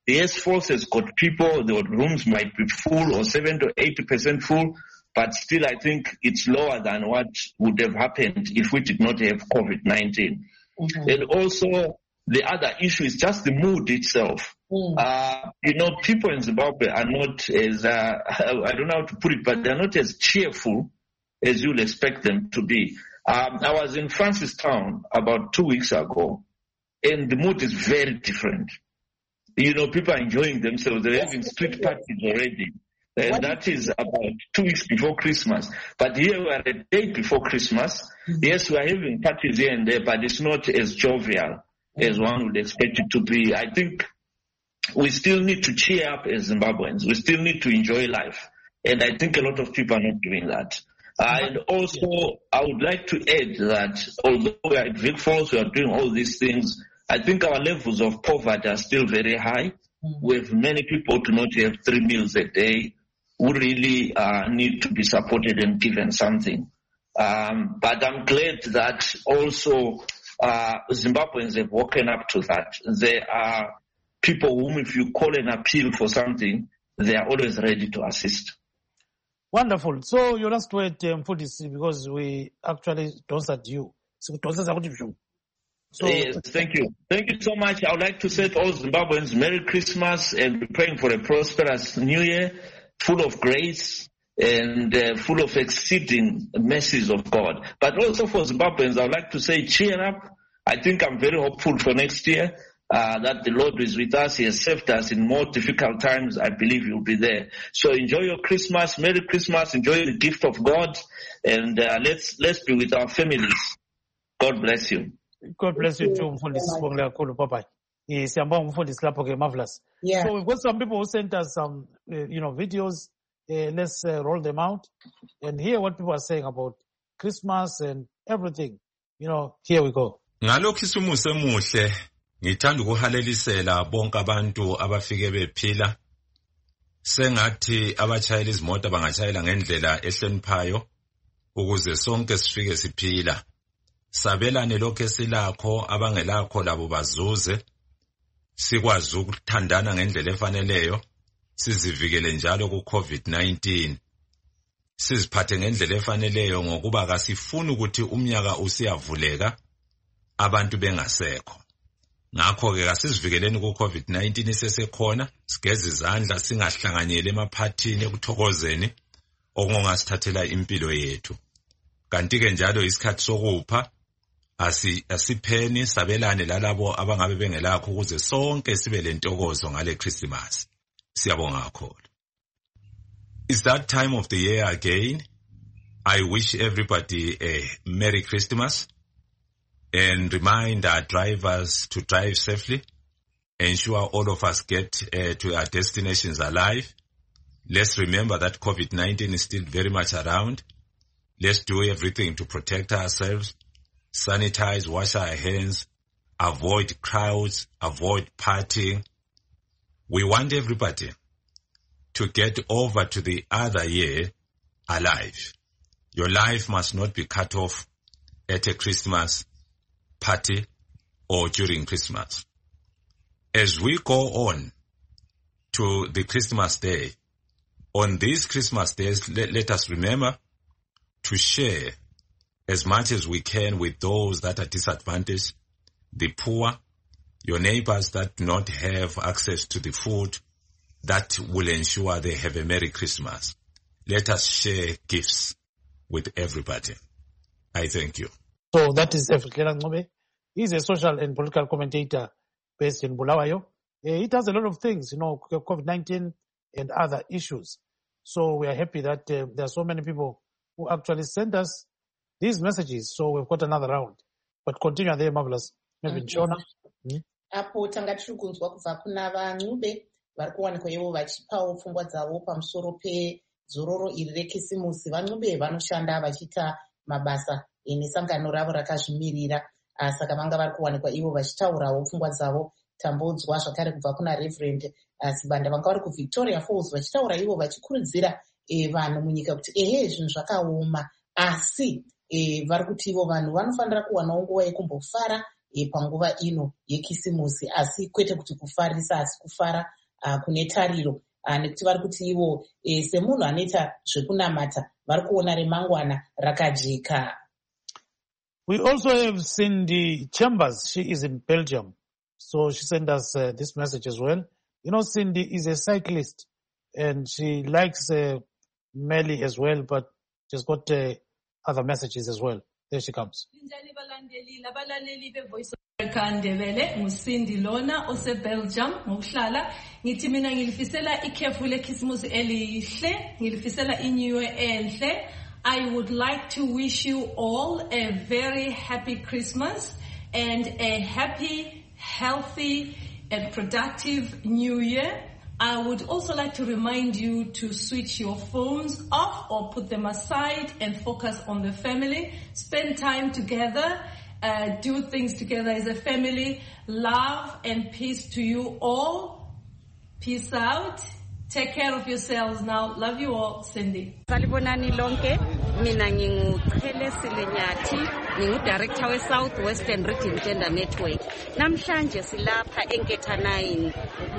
Yes, Falls has got people, the rooms might be full or 70 to 80% full, but still I think it's lower than what would have happened if we did not have COVID-19. And also, the other issue is just the mood itself. People in Zimbabwe are not as, I don't know how to put it, but they're not as cheerful as you'll expect them to be. I was in Francistown about 2 weeks ago, and the mood is very different. People are enjoying themselves. They're having street parties already. And that is about 2 weeks before Christmas. But here we are a day before Christmas. Yes, we are having parties here and there, but it's not as jovial as one would expect it to be. I think we still need to cheer up as Zimbabweans. We still need to enjoy life. And I think a lot of people are not doing that. And also, I would like to add that although we are at Vic Falls, we are doing all these things, I think our levels of poverty are still very high. We have many people who do not have 3 meals a day, who really need to be supported and given something. But I'm glad that also Zimbabweans have woken up to that. There are people whom if you call and appeal for something, they are always ready to assist. Wonderful. So your last word, Mfundisi, because we actually don't you. So, yes, thank you. Thank you so much. I would like to say to all Zimbabweans, Merry Christmas and be praying for a prosperous New Year, full of grace and full of exceeding mercies of God. But also for Zimbabweans, I would like to say cheer up. I think I'm very hopeful for next year that the Lord is with us. He has saved us in more difficult times. I believe He will be there. So enjoy your Christmas. Merry Christmas. Enjoy the gift of God. And let's be with our families. God bless you. God bless you too, Mfundisi. Bye-bye. Marvelous. Yeah. So we've got some people who sent us some, videos. Let's roll them out and hear what people are saying about Christmas and everything. Here we go. Ngalokhisumuse muhle ngithanda ukuhalelisela bonke abantu abafike bephila. Sengathi abatshayela izimota bangatshayela ngendlela ehloniphayo ukuze sonke sifike siphila. Sabelane lokho esilakho abangelakho labo bazuze. Sikwazi ukuthandana ngendlela efaneleyo. Sizivikele njalo ku-COVID-19. Siziphathe ngendlela efaneleyo ngokuba kasifuni ukuthi umnyaka usiyavuleka abantu bengasekho. Ngakho-ke kasizivikeleni ku-COVID-19 isesekhona, sigeze izandla singahlanganyeli emaphathini ekuthokozeni okungasithathela impilo yethu. Kanti-ke njalo isikhathi sokupha asipheni sabelane lalabo abangabe bengelakho ukuze sonke sibe lentokozo ngale Christmas. Siyabonga kakhulu. It's that time of the year again. I wish everybody a Merry Christmas and remind our drivers to drive safely. Ensure all of us get to our destinations alive. Let's remember that COVID-19 is still very much around. Let's do everything to protect ourselves. Sanitize, wash our hands, avoid crowds, avoid partying. We want everybody to get over to the other year alive. Your life must not be cut off at a Christmas party or during Christmas. As we go on to the Christmas day, on these Christmas days, let us remember to share as much as we can with those that are disadvantaged, the poor, your neighbors that do not have access to the food that will ensure they have a Merry Christmas. Let us share gifts with everybody. I thank you. So that is Efrikela Ncube. He's a social and political commentator based in Bulawayo. He does a lot of things, COVID-19 and other issues. So we are happy that there are so many people who actually send us these messages. So we've got another round. But continue there, Marvelous. Maybe Jonah. Apo tanga tiri kunzwa kubva kuna vaNcube vari kuwanikwa ivo vachipawo pfungwa dzavo pamusoro pedzororo iri rekisimusi. vaNcube vanoshanda vachiita mabasa nesangano ravo rakazvimirira, saka vanga vari kuwanikwa ivo vachitaurawo pfungwa dzavo. Tambodzwa zvakare kubva kuna Reverend Sibanda vanga vari kuVictoria Falls vachitaura ivo vachikurudzira vanhu munyika kuti zvinhu zvakaoma, asi vari kuti ivo vanhu vanofanira kuwanawo nguva yekumbofara panguva ino yekisimusi, asi kwete kuti kufarisa asi kufara kune tariro, nekuti vari kuti ivo semunhu anoita zvekunamata vari kuona remangwana rakajeka. We also have Cindy Chambers. She is in Belgium. So she sent us this message as well. You know, Cindy is a cyclist and she likes Melly as well, but she's got other messages as well. There she comes. Ndebele nguSindi lona oseBelgium ngokuhlala ngithi mina ngilifisela ikhefu leChristmas elihle ngilifisela iNew Year enhle. I would like to wish you all a very happy Christmas and a happy, healthy and productive New Year. I would also like to remind you to switch your phones off or put them aside and focus on the family. Spend time together. Do things together as a family. Love and peace to you all. Peace out. Take care of yourselves now. Love you all. Cindy. Salibonani lonke. Mina nginguChele Silenyathi, ngingu-director we-South Western Region Gender Network. Namhlanje silapha eNketha 9.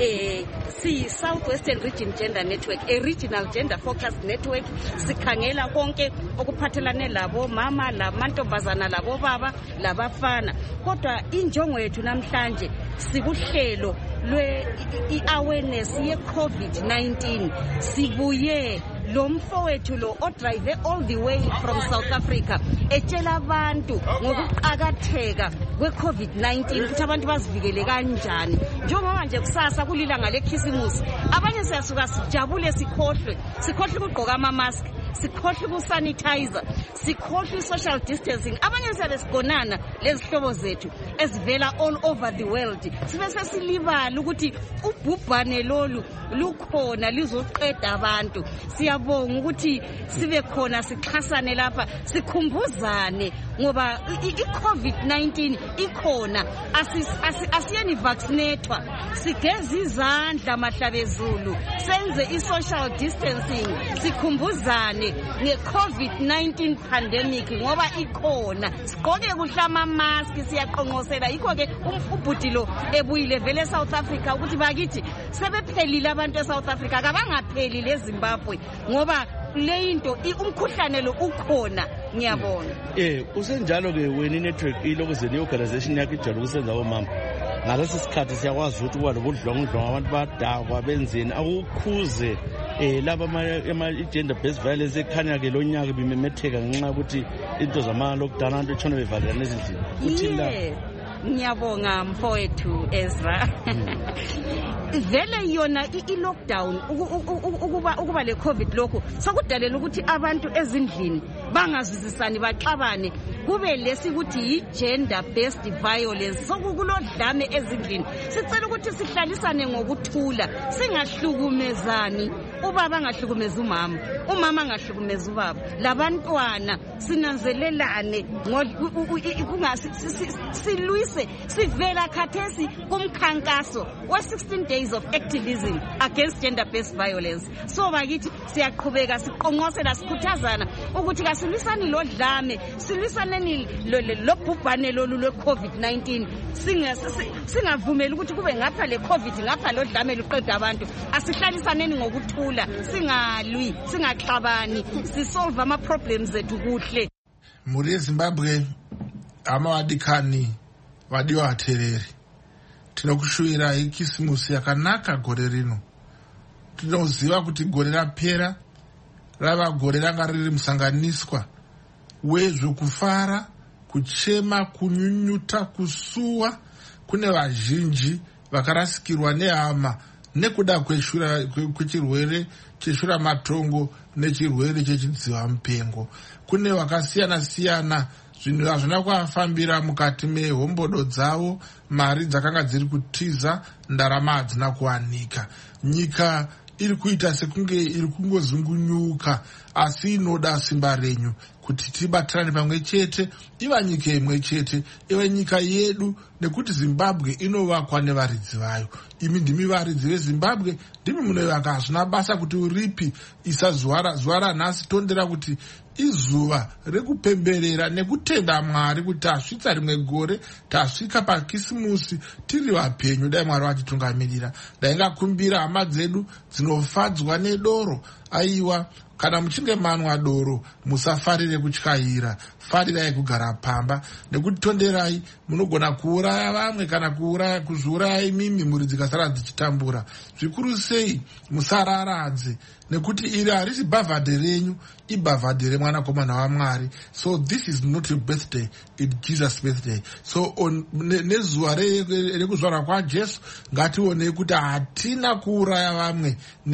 South Western Region Gender Network, a regional gender focused network. Sikhangela konke okuphathelane labo mama, lamantombazana, labo baba, labafana. Kodwa injongo yethu namhlanje sikuhlelo lwe-awareness ye-COVID-19. Sibuye lo mfowethu lo odrive all the way from South Africa etshela abantu ngokuqakatheka kwe-COVID-19 ukuthi abantu bazivikele kanjani. Njengoba nje kusasa kulilanga lekhisimusi, abanye siyasuka sijabule sikhohlwe ukugqoka ama-mask, sikhohlwe ukusanitizer, sikhohlwe social distancing. Abanye siyabe sigonana lezihlobo zethu ezivela all over the world. Sibe sesilibala ukuthi ubhubhane lolu lukhona lizoqeda abantu. Siyabonga ukuthi sibe khona sixhasane lapha sikhumbuzane ngoba i-COVID-19 ikhona. Asiyeni vaccinatwa, sigeze izandla mahlabezulu, senze i-social distancing, sikhumbuzane nge-COVID-19 pandemic ngoba ikhona. Sigqoke kuhle ama-mask, siyaqonqosela. Yikho-ke ubhutilo ebuyile vele eSouth Africa ukuthi bakithi sebephelile abantu eSouth Africa, kabangaphelile eZimbabwe ngoba leyinto umkhuhlane lo ukhona. Ngiyabona. Usenjalo ke wena i-network ilokuze ne-organization yakho ijalo kusenza omama. Ngalesi sikhathi siyakwazi ukuthi kuba lobudlongondlongo abantu badakwa benzeni akukhuze laba ama-gender based violence ekhanya ke lo nyaka bimemetheka ngenxa yokuthi into zama-lockdown abantu etshona bevalelana ezindlini. Uthini la? Ngiyabonga mfowethu Ezra. Vele yona i-lockdown ukuba le COVID lokho sokudalela ukuthi abantu ezindlini bangazwisisani baxabane kube lesikuthi yi-gender based violence. Sokukulodlame ezindlini. Sicela ukuthi sihlalisane ngokuthula, singahlukumezani. Ubaba angahlukumeza umama, umama angahlukumeza ubaba. Labantwana sinanzelelane silwise sivela khathesi kumkhankaso we-16 days of activism against gender based violence. So bakithi siyaqhubeka siqonqosela sikhuthazana ukuthi kasilwisani lodlame, silwisaneni lobhubhane lolu lwe-COVID-19. Singavumeli ukuthi kube ngapha le COVID ngapha lodlame luqeda abantu. Asihlalisaneni ngokuthula, singalwi, singaxabani, sisolve ama-problems ethu kuhle. Muri eZimbabwe amawadikhani vadiwa athereri. Tinokushuvira ikisimusi yakanaka gore rino. Tinoziva kuti gore rapera rava gore ranga riri musanganiswa wezvokufara, kuchema, kunyunyuta, kusuwa. Kune vazhinji vakarasikirwa nehama nekuda kwechirwere cheshura matongo nechirwere chechidziva mupengo. Kune vakasiyana siyana zvinhu hazvina kuafambira mukati mehombodo dzavo, mari dzakanga dziri kutiza, ndarama hadzina kuwanika. Nyika iri kuita sekunge iri kungozungunyuka, asi inoda simba renyu kuti tibatirane pamwe chete, iva nyika imwe chete, iva nyika yedu, nekuti Zimbabwe inovakwa nevaridzi vayo. Imi ndimi varidzi veZimbabwe, ndimi munovaka. Hazvina basa kuti uripi zuva ranhasi tondera kuti izuva rekupemberera nekutenda Mwari kuti tasvitsa rimwe gore, tasvika paKisimusi tiri vapenyu. Dai Mwari vatitungamirira, ndaingakumbira hama dzedu dzinofadzwa nedoro, aiwa, kana muchinge manwa doro musafarire kutyaira, farirai kugara pamba, nekuti tonderai munogona kuuraya vamwe kana kuzviuraya imimi mhuri dzikasara dzichitambura. Zvikuru sei musararadze, nekuti iri harisi bhavhadhe renyu, ibhavhadhe remwanakomana waMwari. So this is not your birthday, it's Jesus' birthday. So nezuva rekuzvarwa kwaJesu ngationei kuti hatina kuuraya vamwe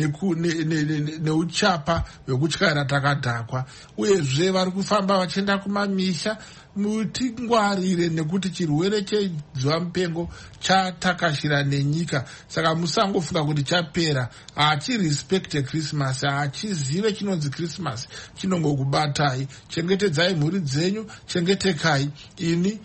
neuchapa hwekutyaira takadhakwa. Uyezve vari kufamba vachienda kumamisha, mutingwarire nekuti chirwere chezuva mupengo chatakashira nenyika. Saka musangofunga kuti chapera. Hachirespekte Christmas, hachizive chinonzi Christmas, chinongokubatai. Chengetedzai mhuri dzenyu, chengetekai. Ini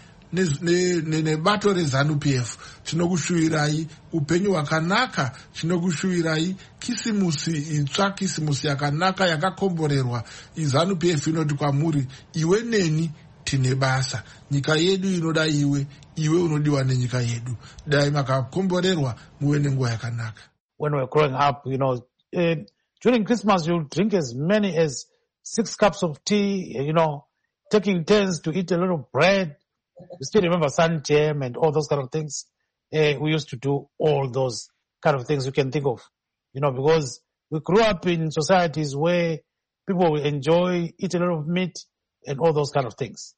nebato reZANU-PF tinokushuvirai upenyu hwakanaka, tinokushuvirai kisimusi itsva, kisimusi yakanaka yakakomborerwa. ZANU-PF inoti kwamuri, iwe neni tine basa. Nyika yedu inoda iwe, iwe unodiwa nenyika yedu. Dai makakomborerwa muwe nenguva yakanaka. When we're growing up, during Christmas you drink as many as 6 cups of tea, taking turns to eat a little bread. You still remember Sun Jam and all those kind of things. We used to do all those kind of things you can think of, because we grew up in societies where people will enjoy, eat a lot of meat and all those kind of things,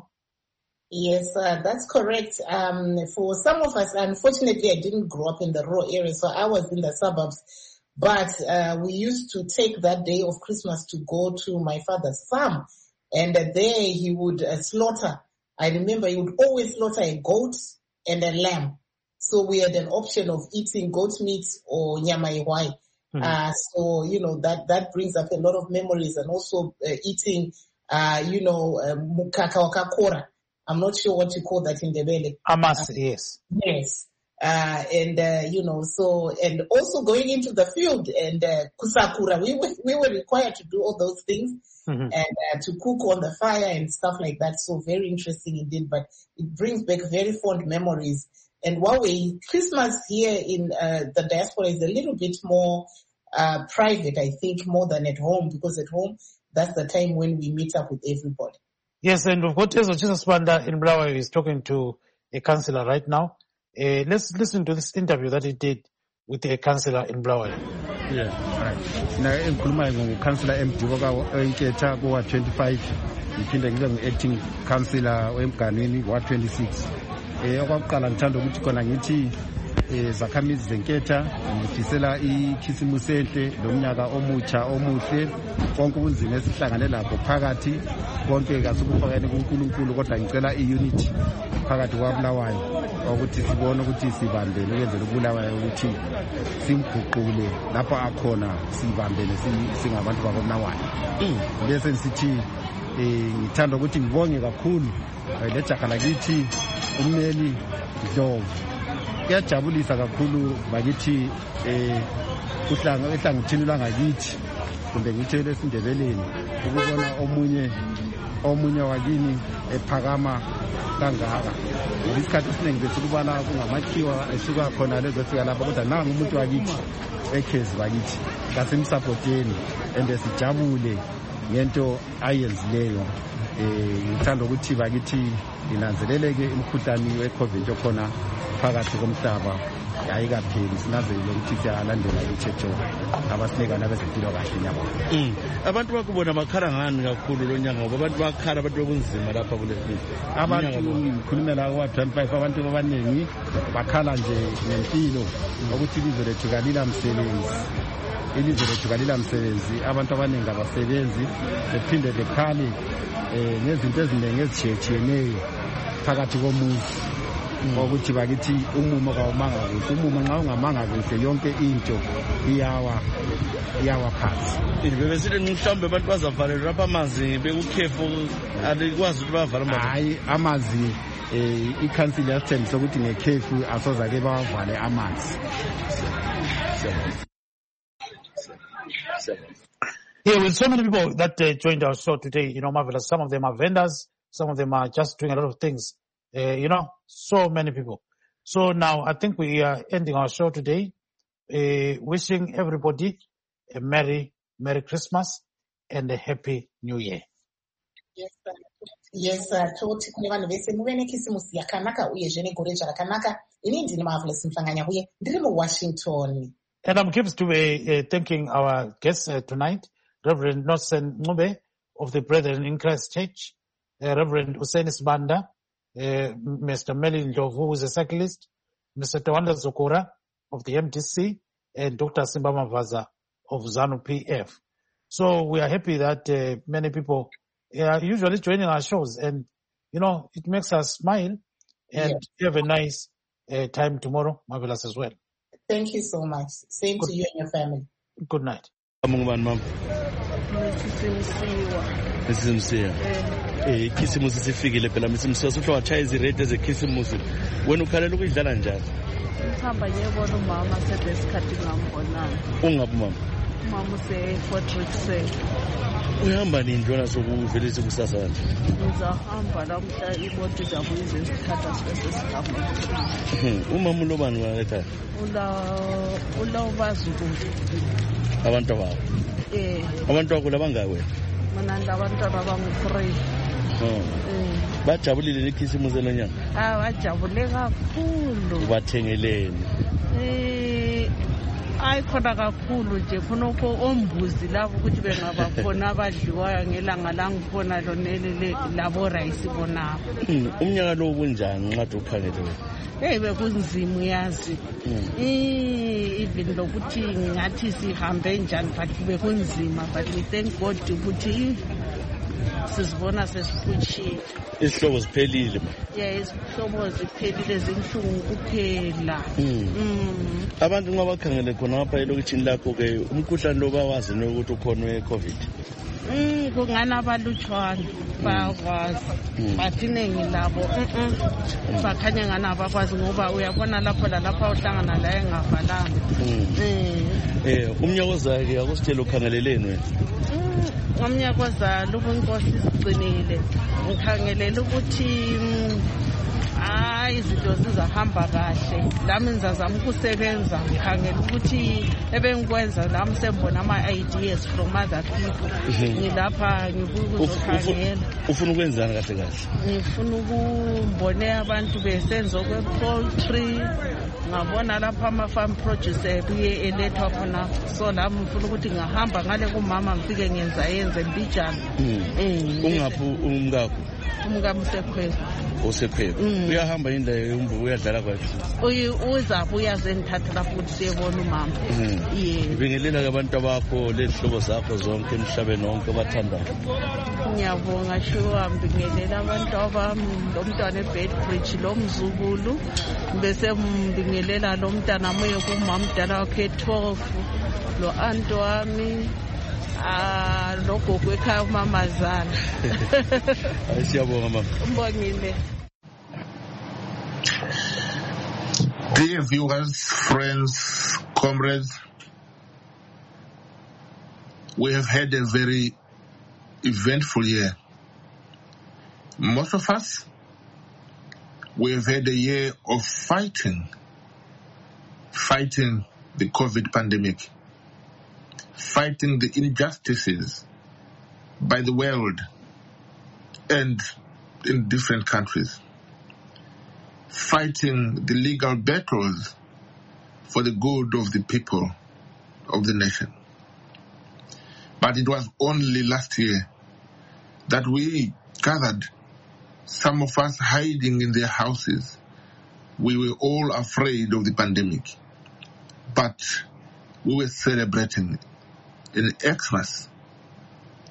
Yes, that's correct. For some of us, unfortunately, I didn't grow up in the rural area, so I was in the suburbs. But we used to take that day of Christmas to go to my father's farm, and there he would slaughter. I remember he would always slaughter a goat and a lamb. So we had an option of eating goat meat or nyama ihwai. So, that brings up a lot of memories, and also eating, mukaka wakakora. I'm not sure what you call that in Ndebele. Amas, yes. Yes. And also going into the field and kusakura. We were required to do all those things. And to cook on the fire and stuff like that. So very interesting indeed, but it brings back very fond memories. And Christmas here in the diaspora is a little bit more private, I think, more than at home, because at home, that's the time when we meet up with everybody. Yes, and we've got Jesus Banda in Bulawayo is talking to a councillor right now. Let's listen to this interview that he did with a councillor in Bulawayo. Yeah, right. Na enkhuluma ngouncillor MD Enketha kwa 25, iphinde ngibe ngu-acting councillor weMganwini wa 26. Okwaqala ngithanda ukuthi khona ngithi zakhamizi zeNketha ngifisela ikhisimusi enhle lomnyaka omutsha omuhle, konke ubunzima esihlangane lapho phakathi konke kasukufakeni kuNkulunkulu, kodwa ngicela iunity phakathi kwaBulawayo ukuthi sibone ukuthi sibambene ukwenzela uBulawayo ukuthi simguqule lapho akhona, sibambene singabantu bakoBulawayo. Bese ngithi ngithanda ukuthi ngibonge kakhulu lejaga lakithi ummeli Dlovu. Kuyajabulisa kakhulu bakithi ehlangothini lwangakithi kumbe ngithi lesindebeleni ukubona omunye wakini ephakama kangaka. Isikhathi esiningi besikubala kungamakhiwa esuka khona lezofika lapha, kodwa nangu umuntu wakithi ekhezi bakithi kasimsupporteni ende sijabule ngento ayenzileyo. Ngithanda ukuthi bakithi inanzeleleke imkhuhlane weCovid okhona phakathi komhlaba ayikapheli, sinanzelele ukuthi siyalandela imithetho abasinekana bezempilo kahle nyabo. Abantu bakubona bakhala ngani kakhulu lo nyanga, ngoba abantu bakhala, abantu bobunzima lapha kule sizwe. Abantu ngikhulumela kwa 25, abantu abaningi bakhala nje ngempilo ukuthi ilizwe lethu kalila msebenzi, abantu abaningi abasebenzi, bephinde bekhale ngezinto eziningi ezitshiyeneyo phakathi komuzi. ukuthi bakithi umumo kawumanga kuhle. Umumo nxa ungamanga kuhle yonke into iyawa phansi. Bebesithi mhlawumbe abantu bazavalelwa lapha amanzi bekukhefu alikwazi ukuthi bavala amanzi. Hayi amanzi i-council yasithembisa ukuthi ngekhefu asozake bawavale amanzi. Yeah, with so many people that joined our show today, Marvelous. Some of them are vendors. Some of them are just doing a lot of things. So many people. So now I think we are ending our show today, wishing everybody a Merry Christmas and a Happy New Year. Yes, toti kune vanhu vese muve nekisimusi yakanaka uyezve negoreja rakanaka. Ini ndini Marvelous Mhlanganya uye ndiri muWashington. And I'm pleased to be thanking our guests tonight, Reverend Nosen Ngube of the Brethren in Christ Church, Reverend Hussein Sibanda, Mr. Melin Ndlovu, who is a cyclist, Mr. Tawanda Zokora of the MDC, and Dr. Simba Mavaza of ZANU PF. So we are happy that many people are usually joining our shows, and it makes us smile and have a nice time tomorrow, Marvelous, as well. Thank you so much. Same to you and your family. Good night. Ikhisimusi sifikile phela msimsiwa sihlo wachaya izirate zekhisimusi. Wena ukhalela ukuyidlala njani? Ngihamba ngiyebona umama sebesikhathi ngambonana. Ungapi mama? Umama use-Fort Rixson. Uyahamba nini njona sokuvelisa kusasa kanje? Ngizahamba lamhla imoto izabuye izesithatha sesihamba. Umama ulobani ekhaya? Ula ubazukulu. Abantu babo? Abantu bakho labangaki wena? Mina ndabantwana bangu-3. Bajabulile nekhisimusi lonyaka? Bajabule kakhulu. Ubathengeleni? Khona kakhulu nje khonokho ombuzi labo ukuthi bengaba khona abadliwayo ngelanga langikhona lonelele labo rice bonabo. Umnyaka lo kunjani nxa ukhangele wena? Bekunzima uyazi. Even lokuthi ngathi sihambe njani but bekunzima, but we thank God ukuthi sizibona sesiphutshile. Isihlobo siphelile. Isihlobo ziphelile zinhlungu kuphela. Abantu nxa bakhangele khona ngapha elokitshini lakho ke umkhuhlane lo bawazi ukuthi ukhona we-COVID. Kungana abalutshwana bayakwazi, but iningi labo bakhanya ngani abakwazi ngoba uyabona lapho lalapha uhlangana la engavalanga. Umnyaka ozayo akusitshela ukhangeleleni wena? Umnyaka ozayo ubunkosi sigcinile ngikhangelela ukuthi izinto zizahamba kahle. Lami ngizazama ukusebenza ngikhangela ukuthi ebengikwenza lami sembona ama-ideas from other people. Ngilapha ngikuzokhangela. Ufuna ukwenzani kahle kahle? Ngifuna ukumbone abantu besenza kwe-poultry. Ngabona lapha ama-farm produce ebuye elethwa khona. So lami ngifuna ukuthi ngahamba ngale kumama ngifike yenze mbijana. Ungaphi umkakho? Umkami usekhwebo. Uyahamba indlela yombuko uyadlala kwakhe? Uzabuya zengithatha lapho ukuthi siyebona umama. Ngibingelela ke abantu bakho lezihlobo zakho zonke emhlabeni wonke abathandayo. Ngiyabonga shuwa, ngibingelela abantu abami, lo mntwana eBedbridge lo mzukulu, bese ngibingelela lo mntana moyo kumama mdala wakhe 12, lo aunt wami, lo gogo ekhaya umamazana. Siyabonga mama. Ngibongile. Dear viewers, friends, comrades, we have had a very eventful year. Most of us, we have had a year of fighting the COVID pandemic, fighting the injustices by the world and in different countries, fighting the legal battles for the good of the people of the nation. But it was only last year that we gathered, some of us hiding in their houses. We were all afraid of the pandemic, but we were celebrating an Xmas,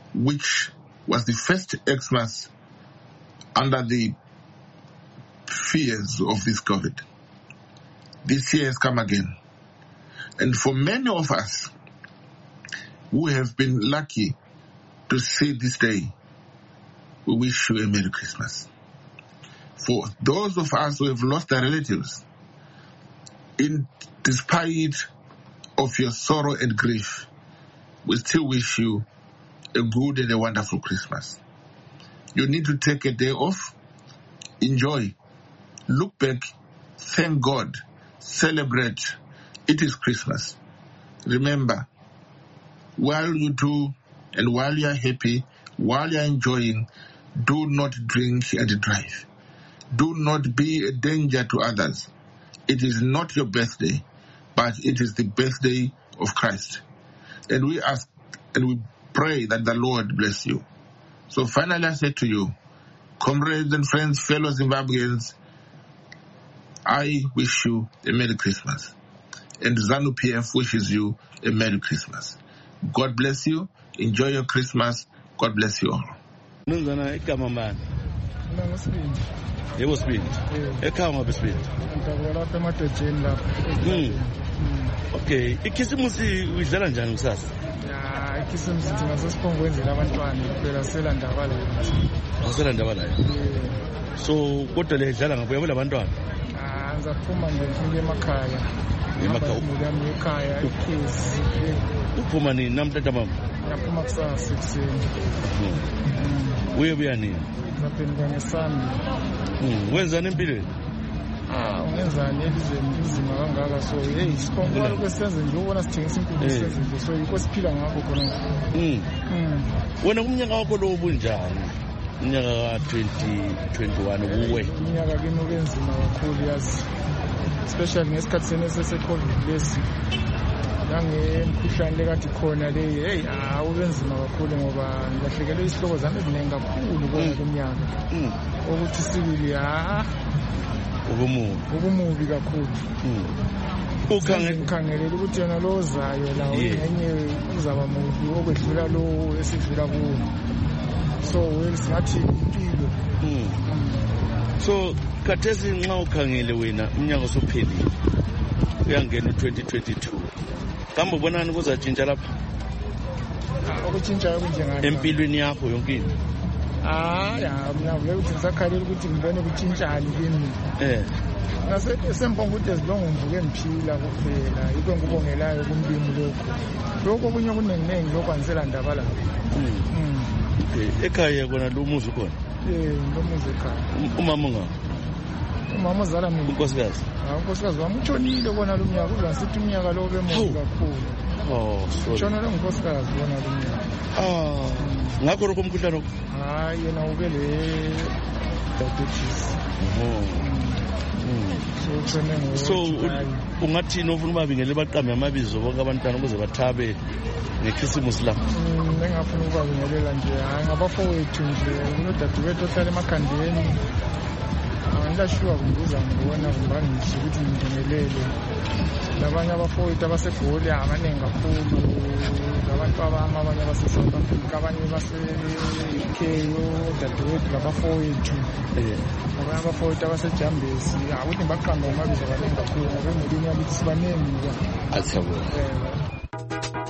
which was the first Xmas under the fears of this COVID. This year has come again. And for many of us who have been lucky to see this day, we wish you a Merry Christmas. For those of us who have lost their relatives, in despite of your sorrow and grief, we still wish you a good and a wonderful Christmas. You need to take a day off, enjoy, look back, thank God, celebrate. It is Christmas. Remember, while you do and while you are happy, while you are enjoying, do not drink and drive. Do not be a danger to others. It is not your birthday, but it is the birthday of Christ. And we ask and we pray that the Lord bless you. So finally I say to you, comrades and friends, fellow Zimbabweans, I wish you a Merry Christmas. And ZANU-PF wishes you a Merry Christmas. God bless you. Enjoy your Christmas. God bless you all. Yebo Sibindi. Ekhaya ngabe Sibindi. Ngiyabona emadodeni lapha. Okay, ikhisimusi uyidlala njani kusasa? Ya, ikhisimusi thina sesiphongokwenzela abantwana phela selandaba la. Selandaba la. So kodwa le idlala ngabe yabo labantwana? Ngizaphuma nje ngifike emakhaya. Ekhaya ikhisi. Uphuma nini namhlanje mama? Ngiyaphuma kusasa ekuseni. Uyebuya nini? Ngaphendula ngesandi. Wenzani empilweni? Ngenzani elizweni inzima kangaka so hey siphongola lokwesenze nje ubona sithengisa inkukhu senze nje so yiko siphila ngakho khona. Wena kumnyaka wakho lo ubunjani? Unyaka ka 2021 kuwe. Unyaka kimi ubenzima kakhulu yazi. Especially ngesikhathi senese COVID lesi. Ngemkhuhlane lekade khona le hey ubenzima kakhulu ngoba ngilahlekelwe isihloko zami eziningi kakhulu kona kunyaka. Ukuthi sibili ubumubi kakhulu. Ukhangelela ukuthi yena lo ozayo la ngenye uzaba mubi okwedlula lo esidlula kuwo. So wesingathi impilo. So khathesi nxa ukhangele wena umnyaka osuphelile uyangena 2022. Kambe ubonani kuzatshintsha lapha? Ukutshintsha kunjengani? Empilweni yakho yonke into. Mina vele ukuthi ngisakhalela ukuthi ngibone ukutshintshani kimi. Ngasempomba ukuthi ezilongo ngivuke ngiphila kuphela yikho ngikubongelayo kumlimi lokho. Lokho kunye kunenginengi lokwanisela ndaba lapha. Ekhaya kona lo muzi khona? Lo muzi ekhaya. Umama ngapha? Umama uzala mina. Unkosikazi? Unkosikazi wami utshonile kona lo mnyaka uzasithi umnyaka lo bemubi kakhulu. Sorry. Utshona lo unkosikazi kona lo mnyaka. Ngakho lokho umkhuhlane? Yena ube le diabetes. So ungathini ofuna ubabingele baqambe amabizo bonke abantwana ukuze bathabe ngekhisimusi la? Engafuna ukubabingelela nje ngabafowethu nje unodadewethu ohlala emakhandeni. Ngiyashuwa kumbuza ngibona ngibangisho ukuthi ngibingelele. Labanye abafowethu abasegoli abaningi kakhulu. Abantu abami abanye base-South Africa abanye base-UK odadewethu labafowethu. Abanye abafowethu abasejambesi ukuthi ngibaqambe amabizo abaningi kakhulu ngoba emulini yakithi sibaningi. Athabo.